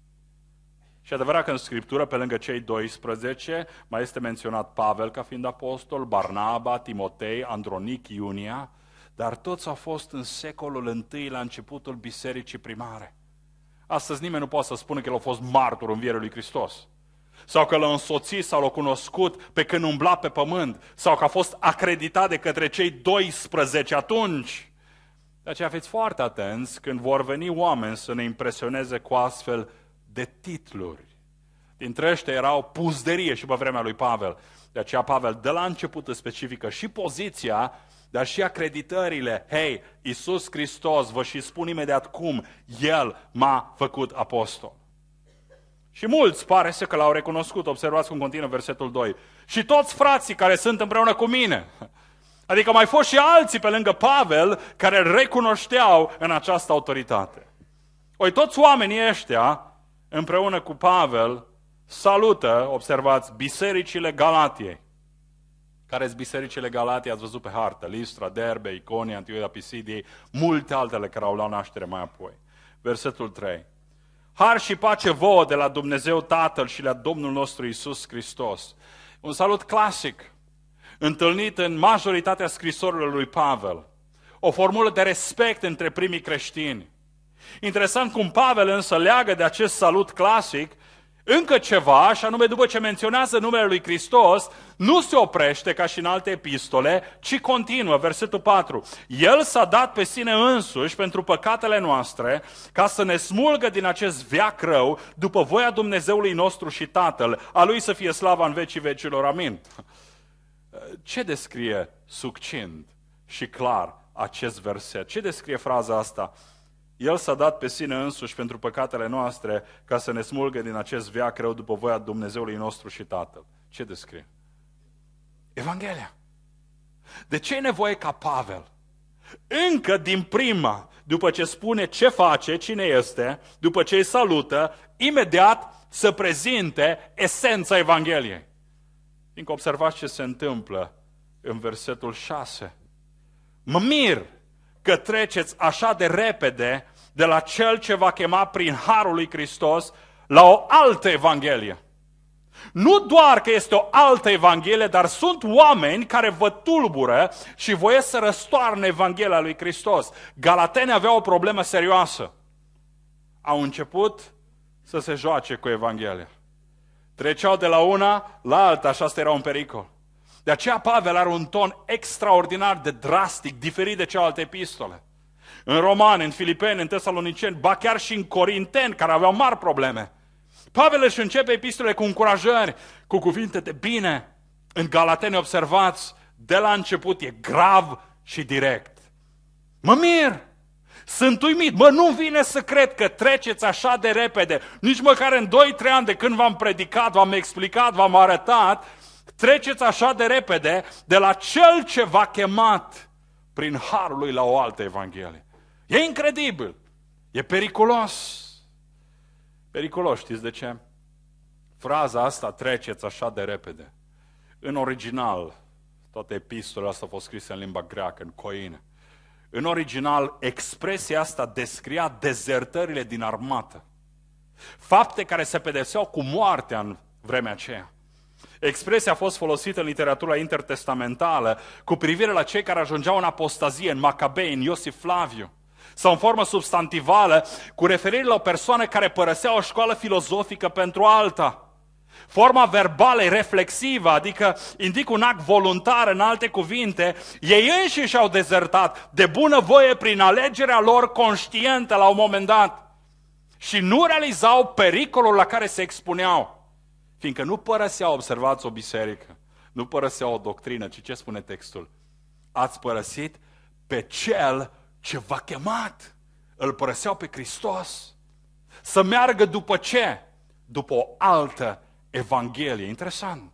Și adevărat că în Scriptură, pe lângă cei 12, mai este menționat Pavel ca fiind apostol, Barnaba, Timotei, Andronic, Iunia, dar toți au fost în secolul I, la începutul bisericii primare. Astăzi nimeni nu poate să spună că el a fost martor învierii lui Hristos. Sau că l-a însoțit sau l-a cunoscut pe când umbla pe pământ. Sau că a fost acreditat de către cei 12 atunci. De aceea fiți foarte atenți când vor veni oameni să ne impresioneze cu astfel de titluri. Dintre ăștia erau puzderie și pe vremea lui Pavel. De aceea Pavel de la început specifică și poziția, dar și acreditările. Hei, Iisus Hristos, vă și spun imediat cum, El m-a făcut apostol. Și mulți pare să că l-au recunoscut. Observați cum continuă versetul 2. Și toți frații care sunt împreună cu mine. Adică mai fost și alții pe lângă Pavel care îl recunoșteau în această autoritate. Oi, toți oamenii ăștia, împreună cu Pavel, salută, observați, bisericile Galatiei. Care sunt bisericile Galatiei? Ați văzut pe hartă. Listra, Derbe, Iconia, Antiohia Pisidiei, multe altele care au luat naștere mai apoi. Versetul 3. Har și pace vouă de la Dumnezeu Tatăl și la Domnul nostru Iisus Hristos. Un salut clasic, întâlnit în majoritatea scrisorilor lui Pavel. O formulă de respect între primii creștini. Interesant cum Pavel însă leagă de acest salut clasic încă ceva, și anume după ce menționează numele lui Hristos, nu se oprește ca și în alte epistole, ci continuă, versetul 4. El s-a dat pe sine însuși pentru păcatele noastre, ca să ne smulgă din acest veac rău, după voia Dumnezeului nostru și Tatăl, a Lui să fie slava în vecii vecilor. Amin. Ce descrie succint și clar acest verset? Ce descrie fraza asta? El s-a dat pe sine însuși pentru păcatele noastre ca să ne smulgă din acest veac rău după voia Dumnezeului nostru și Tatăl. Ce descrie? Evanghelia. De ce e nevoie ca Pavel, încă din prima, după ce spune ce face, cine este, după ce îi salută, imediat să prezinte esența Evangheliei? Fiindcă observați ce se întâmplă în versetul 6. Mă mir că treceți așa de repede de la Cel ce va chema prin Harul lui Hristos la o altă Evanghelie. Nu doar că este o altă Evanghelie, dar sunt oameni care vă tulbură și voiesc să răstoarne Evanghelia lui Hristos. Galatenii aveau o problemă serioasă. Au început să se joace cu Evanghelia. Treceau de la una la alta și asta era un pericol. De aceea Pavel are un ton extraordinar de drastic, diferit de celelalte epistole. În Romani, în Filipeni, în Tesaloniceni, ba chiar și în Corinteni, care aveau mari probleme. Pavel își începe epistole cu încurajări, cu cuvinte de bine. În Galateni, observați, de la început e grav și direct. Mă mir! Sunt uimit, nu vine să cred că treceți așa de repede, nici măcar în 2-3 ani de când v-am predicat, v-am explicat, v-am arătat, treceți așa de repede de la Cel ce v-a chemat prin harul lui la o altă Evanghelie. E incredibil, e periculos. Periculos, știți de ce? Fraza asta, treceți așa de repede. În original, toate epistolele astea au fost scrise în limba greacă, în coine. În original, expresia asta descria dezertările din armată. Fapte care se pedepseau cu moartea în vremea aceea. Expresia a fost folosită în literatura intertestamentală cu privire la cei care ajungeau în apostazie, în Macabei, în Iosif Flaviu. Sau în formă substantivală, cu referire la o persoană care părăsea o școală filozofică pentru alta. Forma verbală e reflexivă, adică indică un act voluntar, în alte cuvinte, ei înșiși au dezertat de bunăvoie prin alegerea lor conștientă la un moment dat. Și nu realizau pericolul la care se expuneau. Fiindcă nu părăseau, observați, o biserică, nu părăseau o doctrină, ci ce spune textul? Ați părăsit pe Cel ce v-a chemat. Îl părăseau pe Hristos. Să meargă după ce? După o altă Evanghelie. Interesant.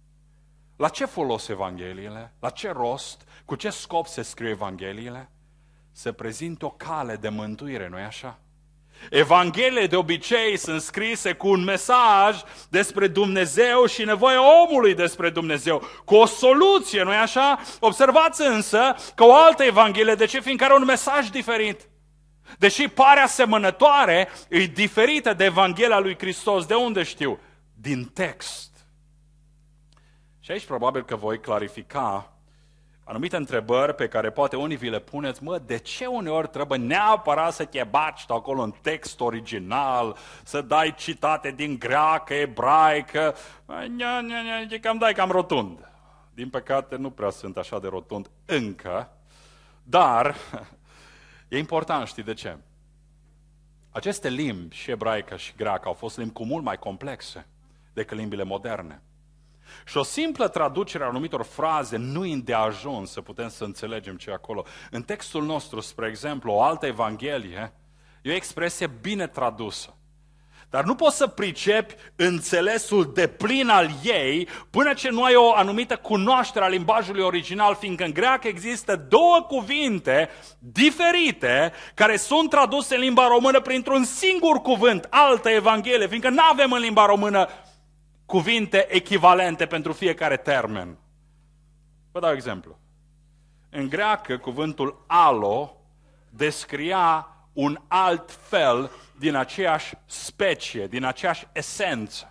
La ce folos Evangheliile? La ce rost? Cu ce scop se scriu Evangheliile? Se prezintă o cale de mântuire, nu-i așa? Evangheliile de obicei sunt scrise cu un mesaj despre Dumnezeu și nevoia omului despre Dumnezeu, cu o soluție, nu-i așa? Observați însă că o altă Evanghelie, de ce? Fiindcă are un mesaj diferit. Deși pare asemănătoare, e diferită de Evanghelia lui Hristos. De unde știu? Din text. Și aici probabil că voi clarifica anumite întrebări pe care poate unii vi le puneți. De ce uneori trebuie neapărat să te baci acolo în text original, să dai citate din greacă, ebraică? Cam rotund. Din păcate nu prea sunt așa de rotund încă, dar e important, știi de ce? Aceste limbi, și ebraică și greacă, au fost limbi cu mult mai complexe decât limbile moderne. Și o simplă traducere a anumitor fraze nu e îndeajuns să putem să înțelegem ce e acolo. În textul nostru, spre exemplu, o altă evanghelie e o expresie bine tradusă. Dar nu poți să pricepi înțelesul deplin al ei până ce nu ai o anumită cunoaștere a limbajului original, fiindcă în greacă există două cuvinte diferite care sunt traduse în limba română printr-un singur cuvânt, altă evanghelie, fiindcă nu avem în limba română cuvinte echivalente pentru fiecare termen. Vă dau exemplu. În greacă, cuvântul alo descria un alt fel din aceeași specie, din aceeași esență.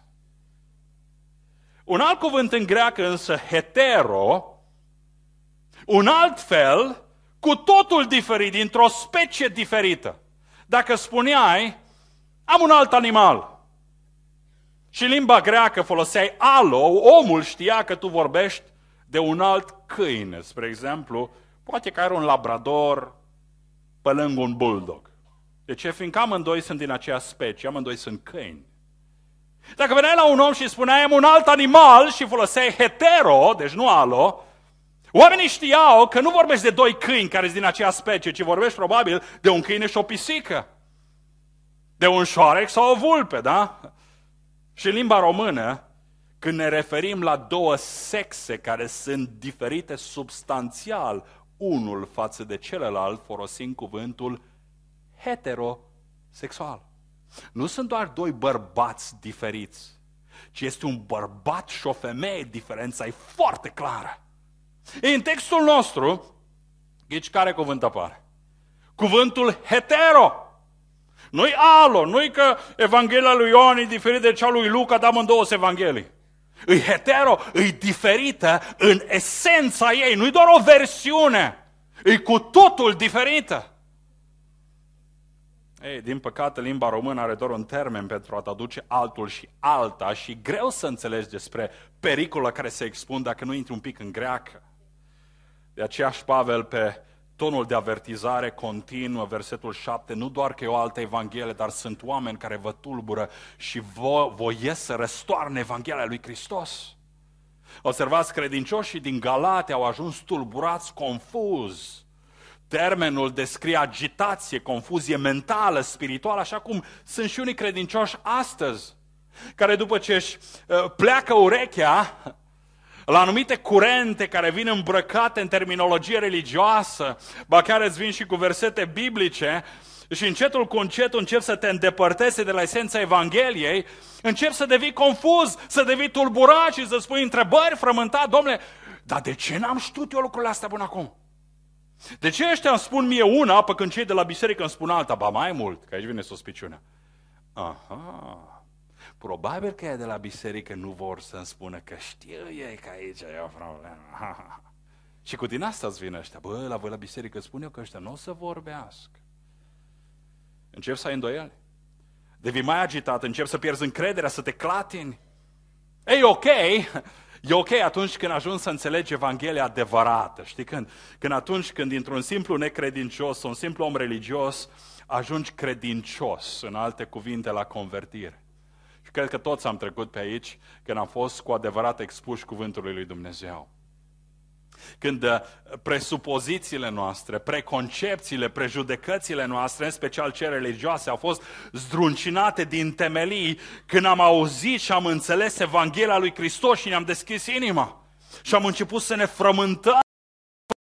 Un alt cuvânt în greacă însă, hetero, un alt fel, cu totul diferit, dintr-o specie diferită. Dacă spuneai, am un alt animal, și în limba greacă foloseai alo, omul știa că tu vorbești de un alt câine. Spre exemplu, poate că are un labrador pe lângă un bulldog. De ce? Fiindcă amândoi sunt din aceeași specie, amândoi sunt câini. Dacă veneai la un om și spuneai, am un alt animal și foloseai hetero, deci nu alo, oamenii știau că nu vorbești de doi câini care sunt din aceeași specie, ci vorbești probabil de un câine și o pisică, de un șoarec sau o vulpe, da? Și în limba română, când ne referim la două sexe care sunt diferite substanțial unul față de celălalt, folosim cuvântul heterosexual. Nu sunt doar doi bărbați diferiți, ci este un bărbat și o femeie, diferența e foarte clară. În textul nostru, ghici care cuvânt apare? Cuvântul hetero. Nu-i alo, nu-i că Evanghelia lui Ioan e diferită de cea lui Luca, dar amândouă sunt Evanghelii. E hetero, e diferită în esența ei, nu-i doar o versiune, e cu totul diferită. Ei, din păcate, limba română are doar un termen pentru a traduce altul și alta și greu să înțelegi despre pericolul care se expun dacă nu intri un pic în greacă. De aceea și Pavel, pe tonul de avertizare continuă, versetul 7, nu doar că e o altă evanghelie, dar sunt oameni care vă tulbură și voiesc să răstoarne Evanghelia lui Hristos. Observați, credincioșii din Galate au ajuns tulburați, confuzi. Termenul descrie agitație, confuzie mentală, spirituală, așa cum sunt și unii credincioși astăzi, care după ce își pleacă urechea la anumite curente care vin îmbrăcate în terminologie religioasă, ba chiar îți vin și cu versete biblice, și încetul cu încetul încep să te îndepărteze de la esența Evangheliei, încep să devii confuz, să devii tulburat și să spui întrebări frământat, domnule, dar de ce n-am știut eu lucrurile astea până acum? De ce ăștia îmi spun mie una, pe când cei de la biserică îmi spun alta? Ba mai mult, că aici vine suspiciunea. Aha, probabil că ei de la biserică nu vor să-mi spună că știu ei că aici e o problemă. Și cu din asta îți vin ăștia. Bă, la voi la biserică spun eu că ăștia nu o să vorbească. Încep să ai îndoieli. Devii mai agitat, începi să pierzi încrederea, să te clatini. Ei, ok, e ok atunci când ajungi să înțelegi Evanghelia adevărată. Știi când? Atunci când dintr-un simplu necredincios, un simplu om religios, ajungi credincios, în alte cuvinte, la convertire. Și cred că toți am trecut pe aici când am fost cu adevărat expuși cuvântului lui Dumnezeu. Când presupozițiile noastre, preconcepțiile, prejudecățile noastre, în special cele religioase, au fost zdruncinate din temelii, când am auzit și am înțeles Evanghelia lui Hristos și ne-am deschis inima și am început să ne frământăm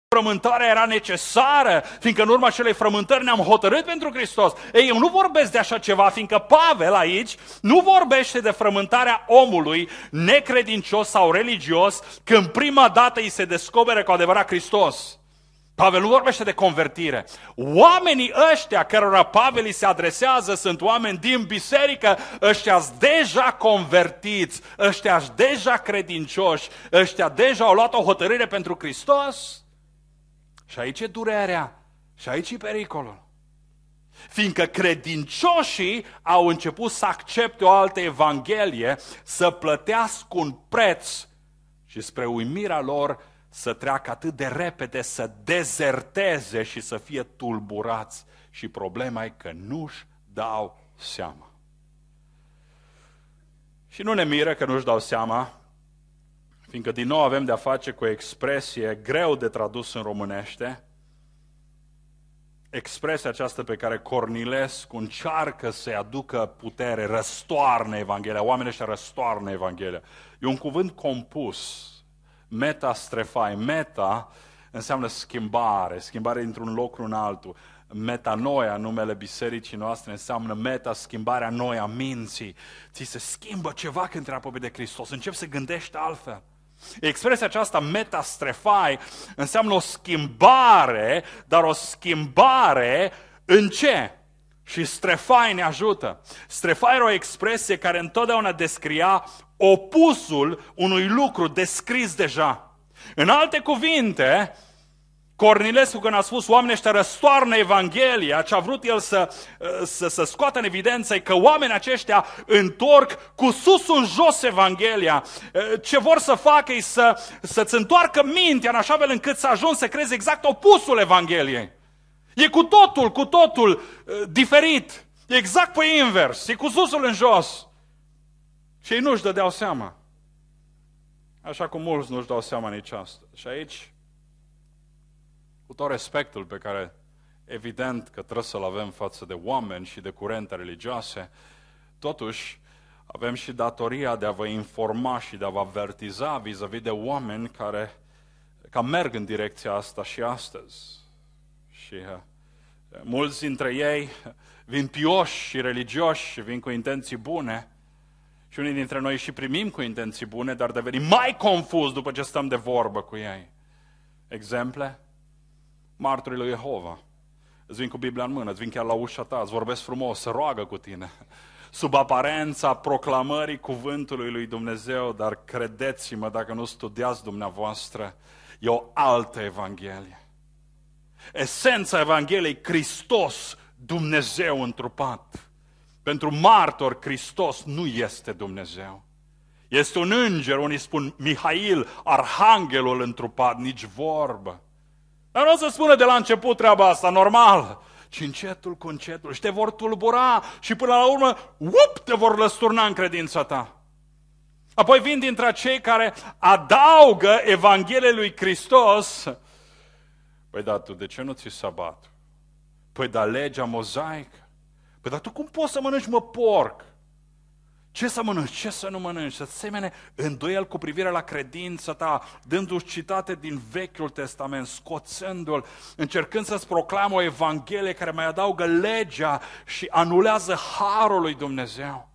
frământarea era necesară, fiindcă în urma acelei frământări ne-am hotărât pentru Hristos. Ei, eu nu vorbesc de așa ceva, fiindcă Pavel aici nu vorbește de frământarea omului necredincios sau religios când prima dată îi se descopere cu adevărat Hristos. Pavel nu vorbește de convertire. Oamenii ăștia cărora Pavel îi se adresează sunt oameni din biserică, ăștia-s deja convertiți, ăștia-s deja credincioși, ăștia deja au luat o hotărâre pentru Hristos. Și aici e durerea, și aici e pericolul. Fiindcă credincioșii au început să accepte o altă evanghelie, să plătească un preț și spre uimirea lor să treacă atât de repede, să dezerteze și să fie tulburați. Și problema e că nu-și dau seama. Și nu ne miră că nu-și dau seama, fiindcă din nou avem de-a face cu o expresie greu de tradus în românește, expresia aceasta pe care Cornilescu încearcă să-i aducă putere, răstoarnă Evanghelia, oamenii ăștia răstoarnă Evanghelia. E un cuvânt compus, metastrefai, meta înseamnă schimbare, schimbare dintr-un loc în altul. Metanoia, numele bisericii noastre, înseamnă meta, schimbarea noi a minții. Ți se schimbă ceva când te apropii de Hristos, începi să gândești altfel. Expresia aceasta, metastrefai, înseamnă o schimbare, dar o schimbare în ce? Și strefai ne ajută. Strefai era o expresie care întotdeauna descria opusul unui lucru descris deja. În alte cuvinte, Cornilescu, când a spus oamenii ăștia răstoarnă Evanghelia, ce a vrut el să scoată în evidență e că oamenii aceștia întorc cu sus în jos Evanghelia. Ce vor să facă e să-ți întoarcă mintea în așa fel încât să ajungi să crezi exact opusul Evangheliei. E cu totul diferit. E exact pe invers. E cu susul în jos. Și ei nu-și dădeau seama. Așa cum mulți nu-și dau seama nici asta. Și aici, cu tot respectul pe care evident că trebuie să-l avem față de oameni și de curente religioase, totuși avem și datoria de a vă informa și de a vă avertiza vis-a-vis de oameni care merg în direcția asta și astăzi. Și mulți dintre ei vin pioși și religioși și vin cu intenții bune și unii dintre noi și primim cu intenții bune, dar devenim mai confuz după ce stăm de vorbă cu ei. Exemple? Martorii lui Jehova. Îți vin cu Biblia în mână, îți vin chiar la ușa ta, îți vorbesc frumos, se roagă cu tine. Sub aparența proclamării cuvântului lui Dumnezeu, dar credeți-mă, dacă nu studiați dumneavoastră, e o altă Evanghelie. Esența Evangheliei, Hristos, Dumnezeu întrupat. Pentru martor, Hristos nu este Dumnezeu. Este un înger, unii spun Mihail, arhanghelul întrupat, nici vorbă. Dar nu o să spună de la început treaba asta, normal, ci încetul cu încetul și te vor tulbura și până la urmă, te vor lăsturna în credința ta. Apoi vin dintre cei care adaugă Evangheliei lui Hristos. Păi da, tu de ce nu ți sabat? Păi da, legea mozaică. Păi dar tu cum poți să mănânci, porc? Ce să mănânci, ce să nu mănânci? Să-ți semene îndoiel cu privire la credința ta, dându-și citate din Vechiul Testament, scoțându-l, încercând să-ți proclamă o Evanghelie care mai adaugă legea și anulează harul lui Dumnezeu.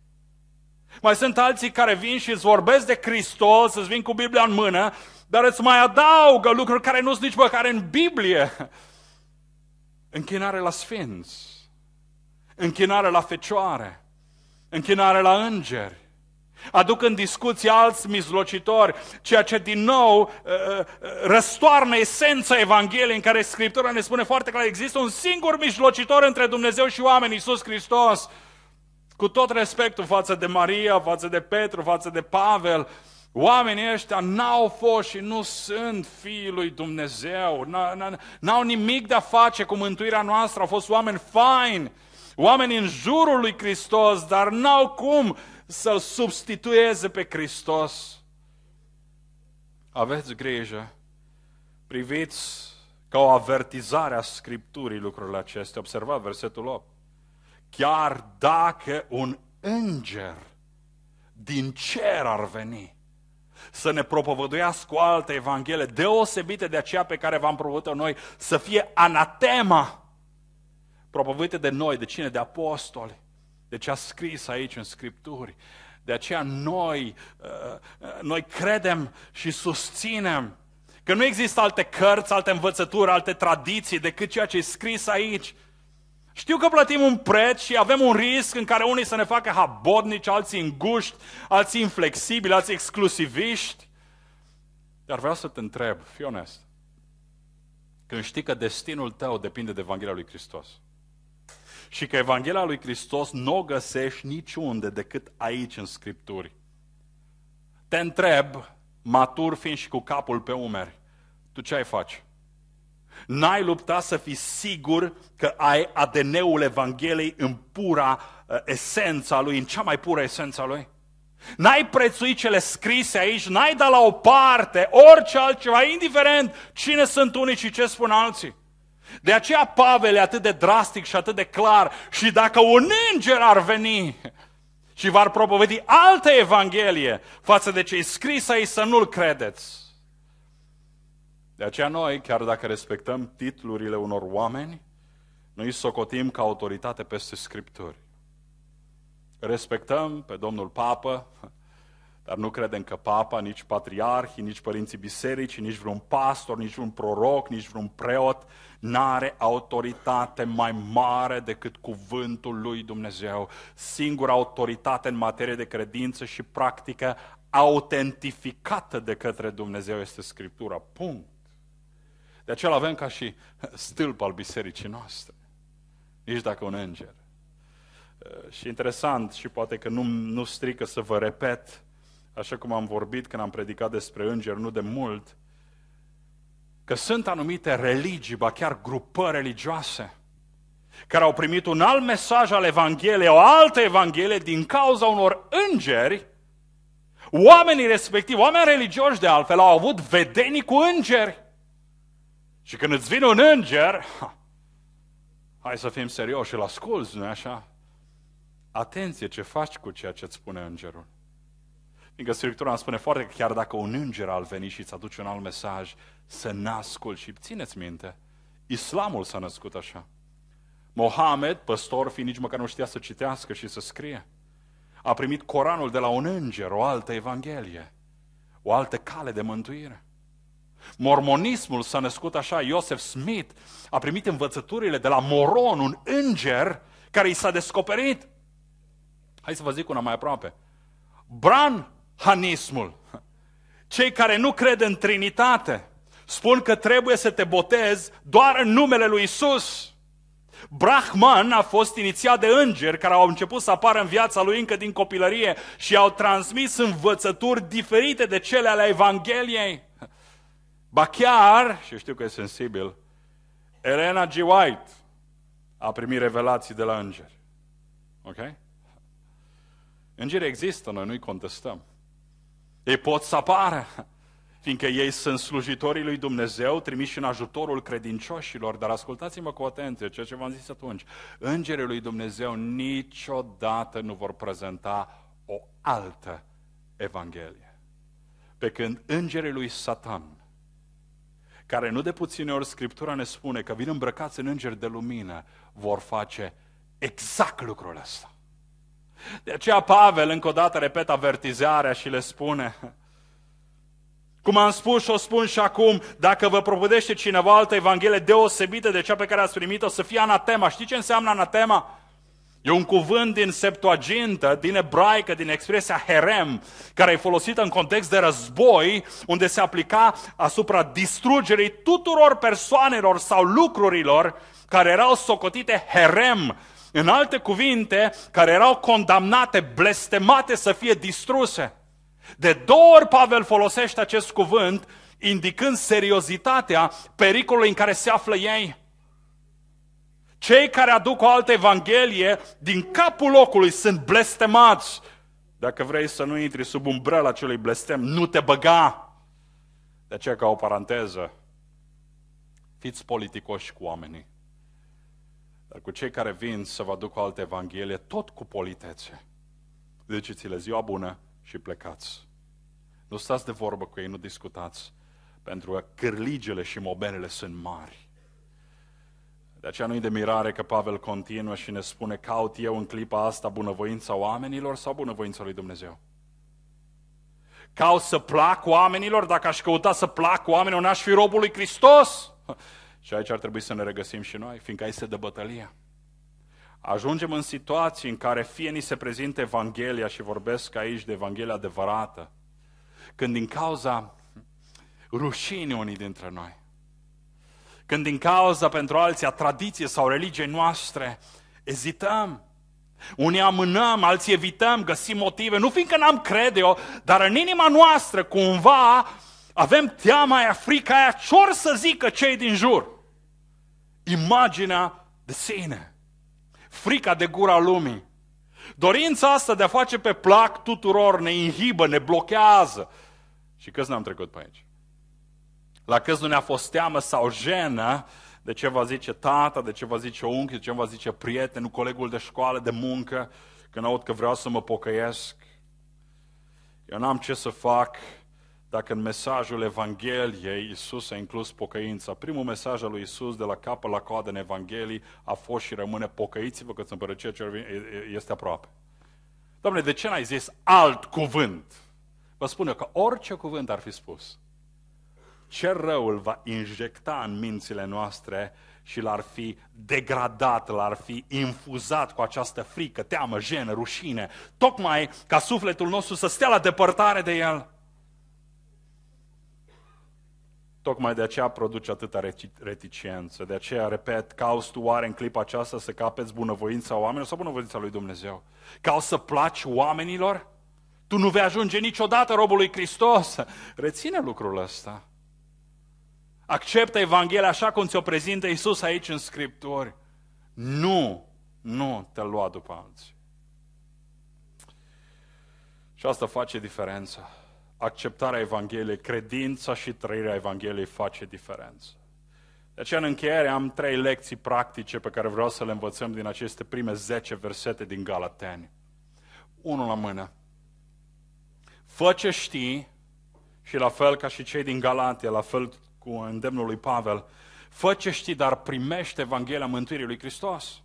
Mai sunt alții care vin și îți vorbesc de Hristos, îți vin cu Biblia în mână, dar îți mai adaugă lucruri care nu sunt nici măcar în Biblie. Închinare la sfinți, închinare la fecioare, închinare la îngeri. Aduc în discuție alți mijlocitori, ceea ce din nou răstoarnă esența Evangheliei în care Scriptura ne spune foarte clar, există un singur mijlocitor între Dumnezeu și oameni, Iisus Hristos. Cu tot respectul față de Maria, față de Petru, față de Pavel, oamenii ăștia n-au fost și nu sunt fiii lui Dumnezeu, n-au nimic de a face cu mântuirea noastră, au fost oameni faini, oameni în jurul lui Hristos, dar n-au cum să-L substitueze pe Hristos. Aveți grijă, priviți ca o avertizare a Scripturii lucrurile acestea. Observați versetul 8. Chiar dacă un înger din cer ar veni să ne propovăduiască o altă evanghelie, deosebită de aceea pe care v-am propovăduit-o noi, să fie anatema, propovăduită de noi, de cine? De apostoli, de ce a scris aici în Scripturi. De aceea noi credem și susținem că nu există alte cărți, alte învățături, alte tradiții decât ceea ce e scris aici. Știu că plătim un preț și avem un risc în care unii să ne facă habodnici, alții înguști, alții inflexibili, alții exclusiviști. Dar vreau să te întreb, fii onest, când știi că destinul tău depinde de Evanghelia lui Hristos și că Evanghelia lui Hristos nu o găsești niciunde decât aici în Scripturi, te întreb, matur fiind și cu capul pe umeri, tu ce ai face? N-ai lupta să fii sigur că ai ADN-ul Evangheliei în pura esența lui, în cea mai pură esența lui? N-ai prețuit cele scrise aici, n-ai dat la o parte orice altceva, indiferent cine sunt unii și ce spun alții. De aceea Pavel e atât de drastic și atât de clar. Și dacă un înger ar veni și v-ar propovădi altă evanghelie față de ce e scris aici, să nu-l credeți. De aceea noi, chiar dacă respectăm titlurile unor oameni, noi îi socotim ca autoritate peste Scripturi. Respectăm pe domnul Papă, dar nu credem că Papa, nici patriarhii, nici părinții bisericii, nici vreun pastor, nici vreun proroc, nici vreun preot n-are autoritate mai mare decât cuvântul lui Dumnezeu. Singura autoritate în materie de credință și practică autentificată de către Dumnezeu este Scriptura. Punct. De aceea avem ca și stâlp al bisericii noastre. Nici dacă un înger. Și interesant, și poate că nu strică să vă repet, așa cum am vorbit când am predicat despre îngeri nu de mult, că sunt anumite religii, ba chiar grupări religioase, care au primit un alt mesaj al Evangheliei, o altă Evanghelie din cauza unor îngeri. Oamenii respectivi, oameni religioși de altfel, au avut vedenii cu îngeri. Și când îți vine un înger, hai să fim serioși, îl asculți, nu-i așa? Atenție ce faci cu ceea ce îți spune îngerul. Fiindcă Scriptura îmi spune foarte că chiar dacă un înger ar veni și îți aduce un alt mesaj, să n-asculți. Și țineți minte, Islamul s-a născut așa. Mohamed, păstor, fiind nici măcar nu știa să citească și să scrie, a primit Coranul de la un înger, o altă evanghelie, o altă cale de mântuire. Mormonismul s-a născut așa, Joseph Smith a primit învățăturile de la Moron, un înger care i s-a descoperit. Hai să vă zic una mai aproape. Branhanismul, cei care nu cred în Trinitate, spun că trebuie să te botezi doar în numele lui Isus. Brahman a fost inițiat de îngeri care au început să apară în viața lui încă din copilărie și au transmis învățături diferite de cele ale Evangheliei. Ba chiar, și știu că e sensibil, Elena G. White a primit revelații de la îngeri. Ok? Îngerii există, noi nu-i contestăm. Ei pot să apară, fiindcă ei sunt slujitorii lui Dumnezeu, trimiși în ajutorul credincioșilor, dar ascultați-mă cu atenție, ceea ce v-am zis atunci. Îngerii lui Dumnezeu niciodată nu vor prezenta o altă evanghelie. Pe când îngerii lui Satan, care nu de puține ori Scriptura ne spune că vin îmbrăcați în îngeri de lumină, vor face exact lucrul ăsta. De aceea Pavel, încă o dată, repet avertizarea și le spune, cum am spus și o spun și acum, dacă vă propovădește cineva altă evanghelie deosebită de cea pe care ați primit-o, să fie anatema. Știți ce înseamnă anatema? E un cuvânt din Septuagintă, din ebraică, din expresia herem, care e folosită în context de război, unde se aplica asupra distrugerii tuturor persoanelor sau lucrurilor care erau socotite herem. În alte cuvinte, care erau condamnate, blestemate să fie distruse. De 2 ori Pavel folosește acest cuvânt, indicând seriozitatea pericolului în care se află ei. Cei care aduc o altă evanghelie, din capul locului sunt blestemați. Dacă vrei să nu intri sub umbrela acelui blestem, nu te băga. De aceea, ca o paranteză, fiți politicoși cu oamenii. Dar cu cei care vin să vă aducă o altă evanghelie, tot cu politețe. Ziceți-le ziua bună și plecați. Nu stați de vorbă cu ei, nu discutați, pentru că cârligele și mobenele sunt mari. De aceea nu-i de mirare că Pavel continuă și ne spune, caut eu în clipa asta bunăvoința oamenilor sau bunăvoința lui Dumnezeu? Caut să plac oamenilor? Dacă aș căuta să plac oamenilor, n-aș fi robul lui Hristos? Și aici ar trebui să ne regăsim și noi, fiindcă aici se dă bătălia. Ajungem în situații în care fie ni se prezintă Evanghelia, și vorbesc aici de Evanghelia adevărată, când din cauza rușinii unii dintre noi, când din cauza pentru alții a tradiției sau religiei noastre, ezităm. Unii amânăm, alții evităm, găsim motive, nu fiindcă n-am crede eu, dar în inima noastră cumva avem teama aia, frica aia, ce-or să zică cei din jur. Imaginea de sine, frica de gura lumii. Dorința asta de a face pe plac tuturor ne inhibă, ne blochează. Și câți n-am trecut pe aici? La câți nu ne-a fost teamă sau jenă de ce va zice tata, de ce va zice unchi, de ce va zice prietenul, colegul de școală, de muncă, când aud că vreau să mă pocăiesc. Eu n-am ce să fac dacă în mesajul Evangheliei Iisus a inclus pocăința. Primul mesaj al lui Iisus de la capăt la coadă în Evanghelii a fost și rămâne: pocăiți-vă că împărăția cerului este aproape. Doamne, de ce n-ai zis alt cuvânt? Vă spun eu că orice cuvânt ar fi spus, ce rău îl va injecta în mințile noastre și l-ar fi degradat, l-ar fi infuzat cu această frică, teamă, jenă, rușine, tocmai ca sufletul nostru să stea la depărtare de el. Tocmai de aceea produce atâta reticență, de aceea, repet, cauți tu oare în clipa aceasta să capeți bunăvoința oamenilor sau bunăvoința lui Dumnezeu? Cauți să placi oamenilor? Tu nu vei ajunge niciodată robul lui Hristos. Reține lucrul ăsta. Acceptă Evanghelia așa cum ți-o prezintă Iisus aici în Scripturi. Nu te lua după alții. Și asta face diferența. Acceptarea Evangheliei, credința și trăirea Evangheliei face diferență. De aceea, în încheiere, am 3 lecții practice pe care vreau să le învățăm din aceste prime 10 versete din Galateni. 1 la mână. Fă ce știi, și la fel ca și cei din Galatia, la fel cu îndemnul lui Pavel, fă ce știi, dar primește Evanghelia mântuirii lui Hristos.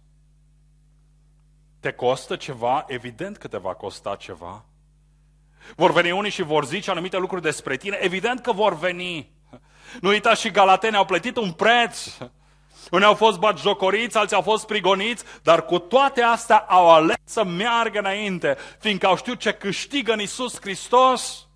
Te costă ceva? Evident că te va costa ceva. Vor veni unii și vor zice anumite lucruri despre tine? Evident că vor veni. Nu uita, și galatenii au plătit un preț. Unii au fost batjocoriți, alții au fost prigoniți, dar cu toate astea au ales să meargă înainte, fiindcă au știut ce câștigă în Iisus Hristos.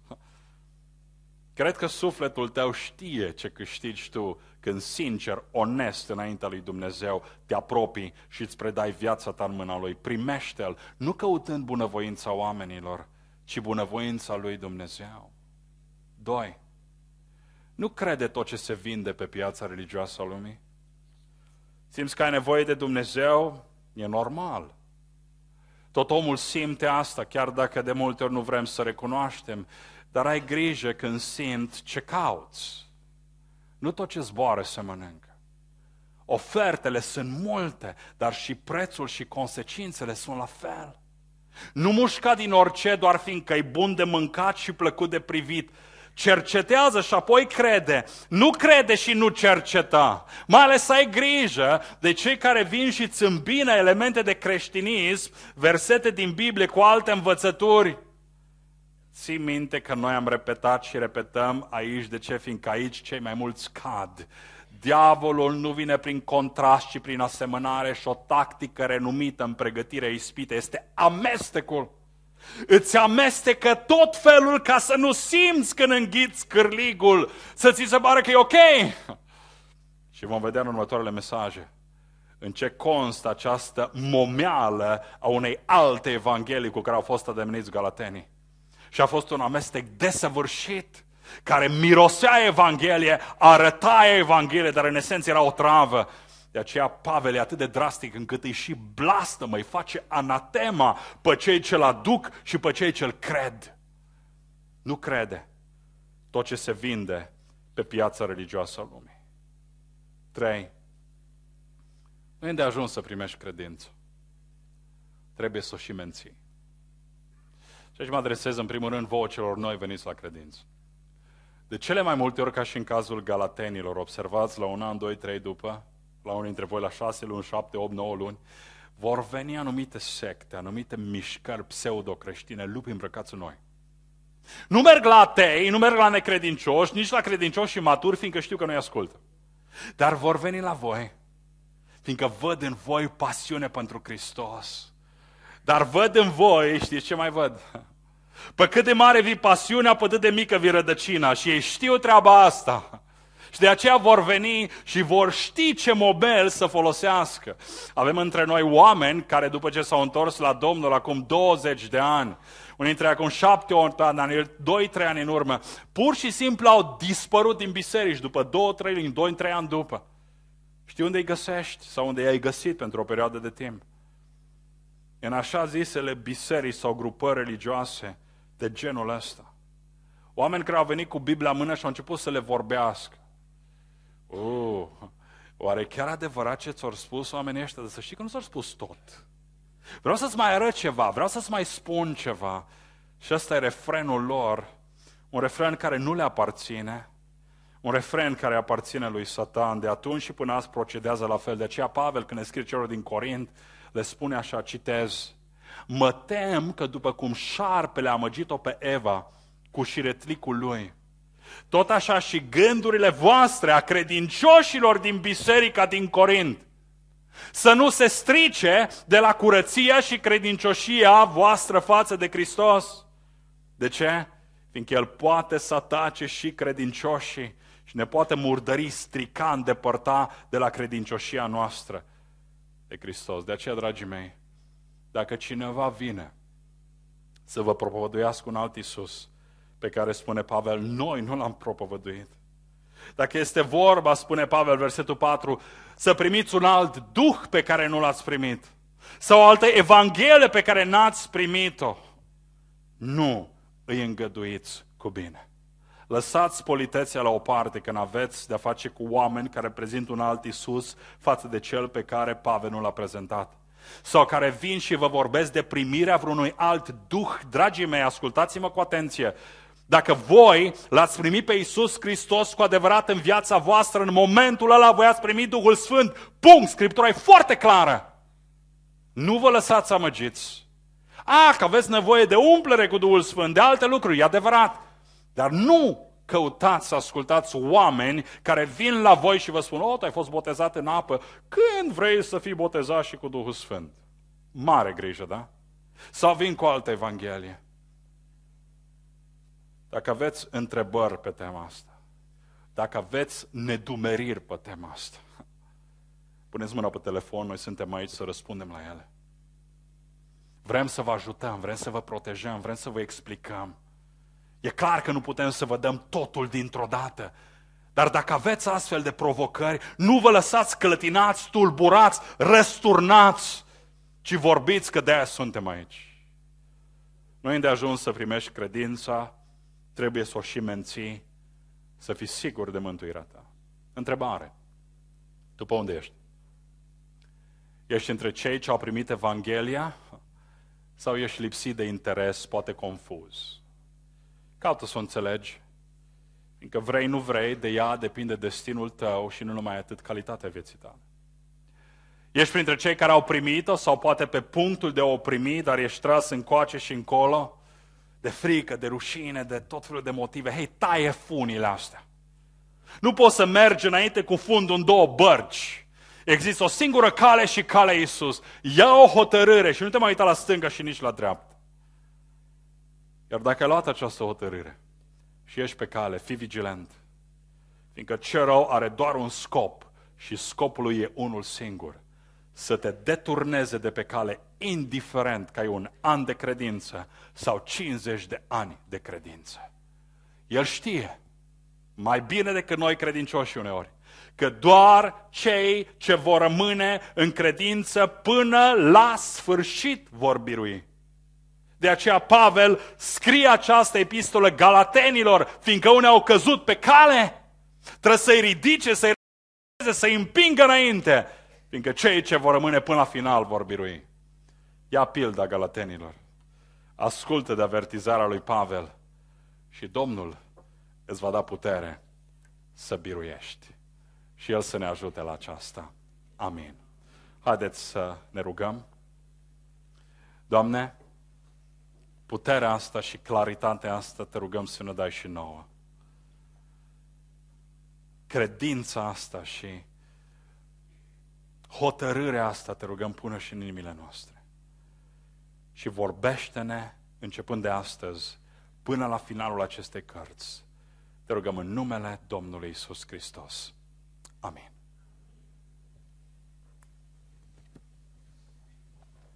Cred că sufletul tău știe ce câștigi tu când sincer, onest înaintea lui Dumnezeu te apropii și îți predai viața ta în mâna Lui. Primește-L, nu căutând bunăvoința oamenilor, ci bunăvoința lui Dumnezeu. 2. Nu crede tot ce se vinde pe piața religioasă a lumii. Simți că ai nevoie de Dumnezeu? E normal. Tot omul simte asta, chiar dacă de multe ori nu vrem să recunoaștem. Dar ai grijă când simt ce cauți. Nu tot ce zboară se mănâncă. Ofertele sunt multe, dar și prețul și consecințele sunt la fel. Nu mușca din orice doar fiindcă e bun de mâncat și plăcut de privit. Cercetează și apoi crede. Nu crede și nu cerceta. Mai ales ai grijă de cei care vin și îți îmbină elemente de creștinism, versete din Biblie cu alte învățături. Ții minte că noi am repetat și repetăm aici. De ce? Fiindcă aici cei mai mulți cad. Diavolul nu vine prin contrast, ci prin asemănare, și o tactică renumită în pregătirea ispitei este amestecul. Îți amestecă tot felul ca să nu simți când înghiți cârligul, să ți se pare că e ok. Și vom vedea în următoarele mesaje în ce constă această momeală a unei alte evanghelii cu care au fost ademeniți galatenii. Și a fost un amestec desăvârșit, care mirosea Evanghelie, arăta Evanghelie, dar în esență era o travă. De aceea Pavel e atât de drastic încât îi și blastămă, îi face anatema pe cei ce-l aduc și pe cei ce-l cred. Nu crede tot ce se vinde pe piața religioasă a lumii. 3. Nu e de ajuns să primești credință. Trebuie să o și menții. Și aici mă adresez în primul rând vouă celor noi veniți la credință. De cele mai multe ori, ca și în cazul galatenilor, observați la 1 an, 2, 3 după, la unii dintre voi la 6 luni, 7, 8, 9 luni, vor veni anumite secte, anumite mișcări pseudo-creștine, lupi îmbrăcați în noi. Nu merg la atei, nu merg la necredincioși, nici la credincioși și maturi, fiindcă știu că nu-i ascultă. Dar vor veni la voi, fiindcă văd în voi pasiune pentru Hristos. Dar văd în voi, știți ce mai văd? Pe cât de mare vi pasiunea, pe atât de mică vi rădăcina. Și ei știu treaba asta. Și de aceea vor veni și vor ști ce model să folosească. Avem între noi oameni care după ce s-au întors la Domnul acum 20 de ani, unii dintre acum 7-8 ani, 2-3 ani în urmă, pur și simplu au dispărut din biserici după 2-3 luni, 2-3 ani după. Știi unde îi găsești sau unde i-ai găsit pentru o perioadă de timp? În așa zisele biserici sau grupări religioase de genul ăsta. Oameni care au venit cu Biblia în mână și au început să le vorbească. Oare chiar adevărat ce ți-au spus oamenii ăștia? Dar să știi că nu ți-au spus tot. Vreau să-ți mai arăt ceva, vreau să-ți mai spun ceva. Și ăsta e refrenul lor, un refren care nu le aparține, un refren care aparține lui Satan. De atunci și până azi procedează la fel. De aceea Pavel, când scrie celor din Corint, le spune așa, citez: mă tem că după cum șarpele a amăgit-o pe Eva cu șiretlicul lui, tot așa și gândurile voastre a credincioșilor din biserica din Corint să nu se strice de la curăția și credincioșia voastră față de Hristos. De ce? Fiindcă El poate să atace și credincioșii și ne poate murdări, strica, îndepărta de la credincioșia noastră de Hristos. De aceea, dragii mei, dacă cineva vine să vă propovăduiască un alt Iisus, pe care spune Pavel, noi nu l-am propovăduit. Dacă este vorba, spune Pavel, versetul 4, să primiți un alt duh pe care nu l-ați primit, sau o altă evanghelie pe care n-ați primit-o, nu îi îngăduiți cu bine. Lăsați politețea la o parte când aveți de-a face cu oameni care prezintă un alt Iisus față de cel pe care Pavel nu l-a prezentat. Sau care vin și vă vorbesc de primirea vreunui alt duh. Dragii mei, ascultați-mă cu atenție. Dacă voi l-ați primit pe Iisus Hristos cu adevărat în viața voastră, în momentul ăla voi ați primit Duhul Sfânt. Punct! Scriptura e foarte clară. Nu vă lăsați amăgiți. Că aveți nevoie de umplere cu Duhul Sfânt, de alte lucruri, e adevărat. Dar nu căutați să ascultați oameni care vin la voi și vă spun, tu ai fost botezat în apă, când vrei să fii botezat și cu Duhul Sfânt? Mare grijă, da? Sau vin cu altă evanghelie. Dacă aveți întrebări pe tema asta, dacă aveți nedumeriri pe tema asta, puneți mâna pe telefon, noi suntem aici să răspundem la ele. Vrem să vă ajutăm, vrem să vă protejăm, vrem să vă explicăm. E clar că nu putem să vă dăm totul dintr-o dată, dar dacă aveți astfel de provocări, nu vă lăsați clătinați, tulburați, răsturnați, ci vorbiți, că de-aia suntem aici. Nu e îndeajuns să primești credința, trebuie să o și menții, să fii sigur de mântuirea ta. Întrebare. Tu pe unde ești? Ești între cei ce au primit Evanghelia sau ești lipsit de interes, poate confuz? Caută să o înțelegi, fiindcă vrei, nu vrei, de ea depinde destinul tău și nu numai atât, calitatea vieții tale. Ești printre cei care au primit-o sau poate pe punctul de a o primi, dar ești tras încoace și încolo, de frică, de rușine, de tot felul de motive. Hei, taie funile astea. Nu poți să mergi înainte cu fundul în două bărci. Există o singură cale și calea Iisus. Ia o hotărâre și nu te mai uita la stânga și nici la dreapta. Iar dacă ai luat această hotărâre și ești pe cale, fii vigilent. Fiindcă ce rău are doar un scop și scopul lui e unul singur. Să te deturneze de pe cale, indiferent că ai un an de credință sau 50 de ani de credință. El știe, mai bine decât noi credincioși uneori, că doar cei ce vor rămâne în credință până la sfârșit vor birui. De aceea Pavel scrie această epistolă Galatenilor, fiindcă unii au căzut pe cale, trebuie să-i ridice, să-i răzeze, să-i împingă înainte, fiindcă cei ce vor rămâne până la final vor birui. Ia pilda Galatenilor. ascultă de avertizarea lui Pavel și Domnul îți va da putere să biruiești. Și El să ne ajute la aceasta. Amin. Haideți să ne rugăm. Doamne, puterea asta și claritatea asta te rugăm să ne dai și nouă. Credința asta și hotărârea asta te rugăm până și în inimile noastre. Și vorbește-ne începând de astăzi până la finalul acestei cărți. Te rugăm în numele Domnului Iisus Hristos. Amin.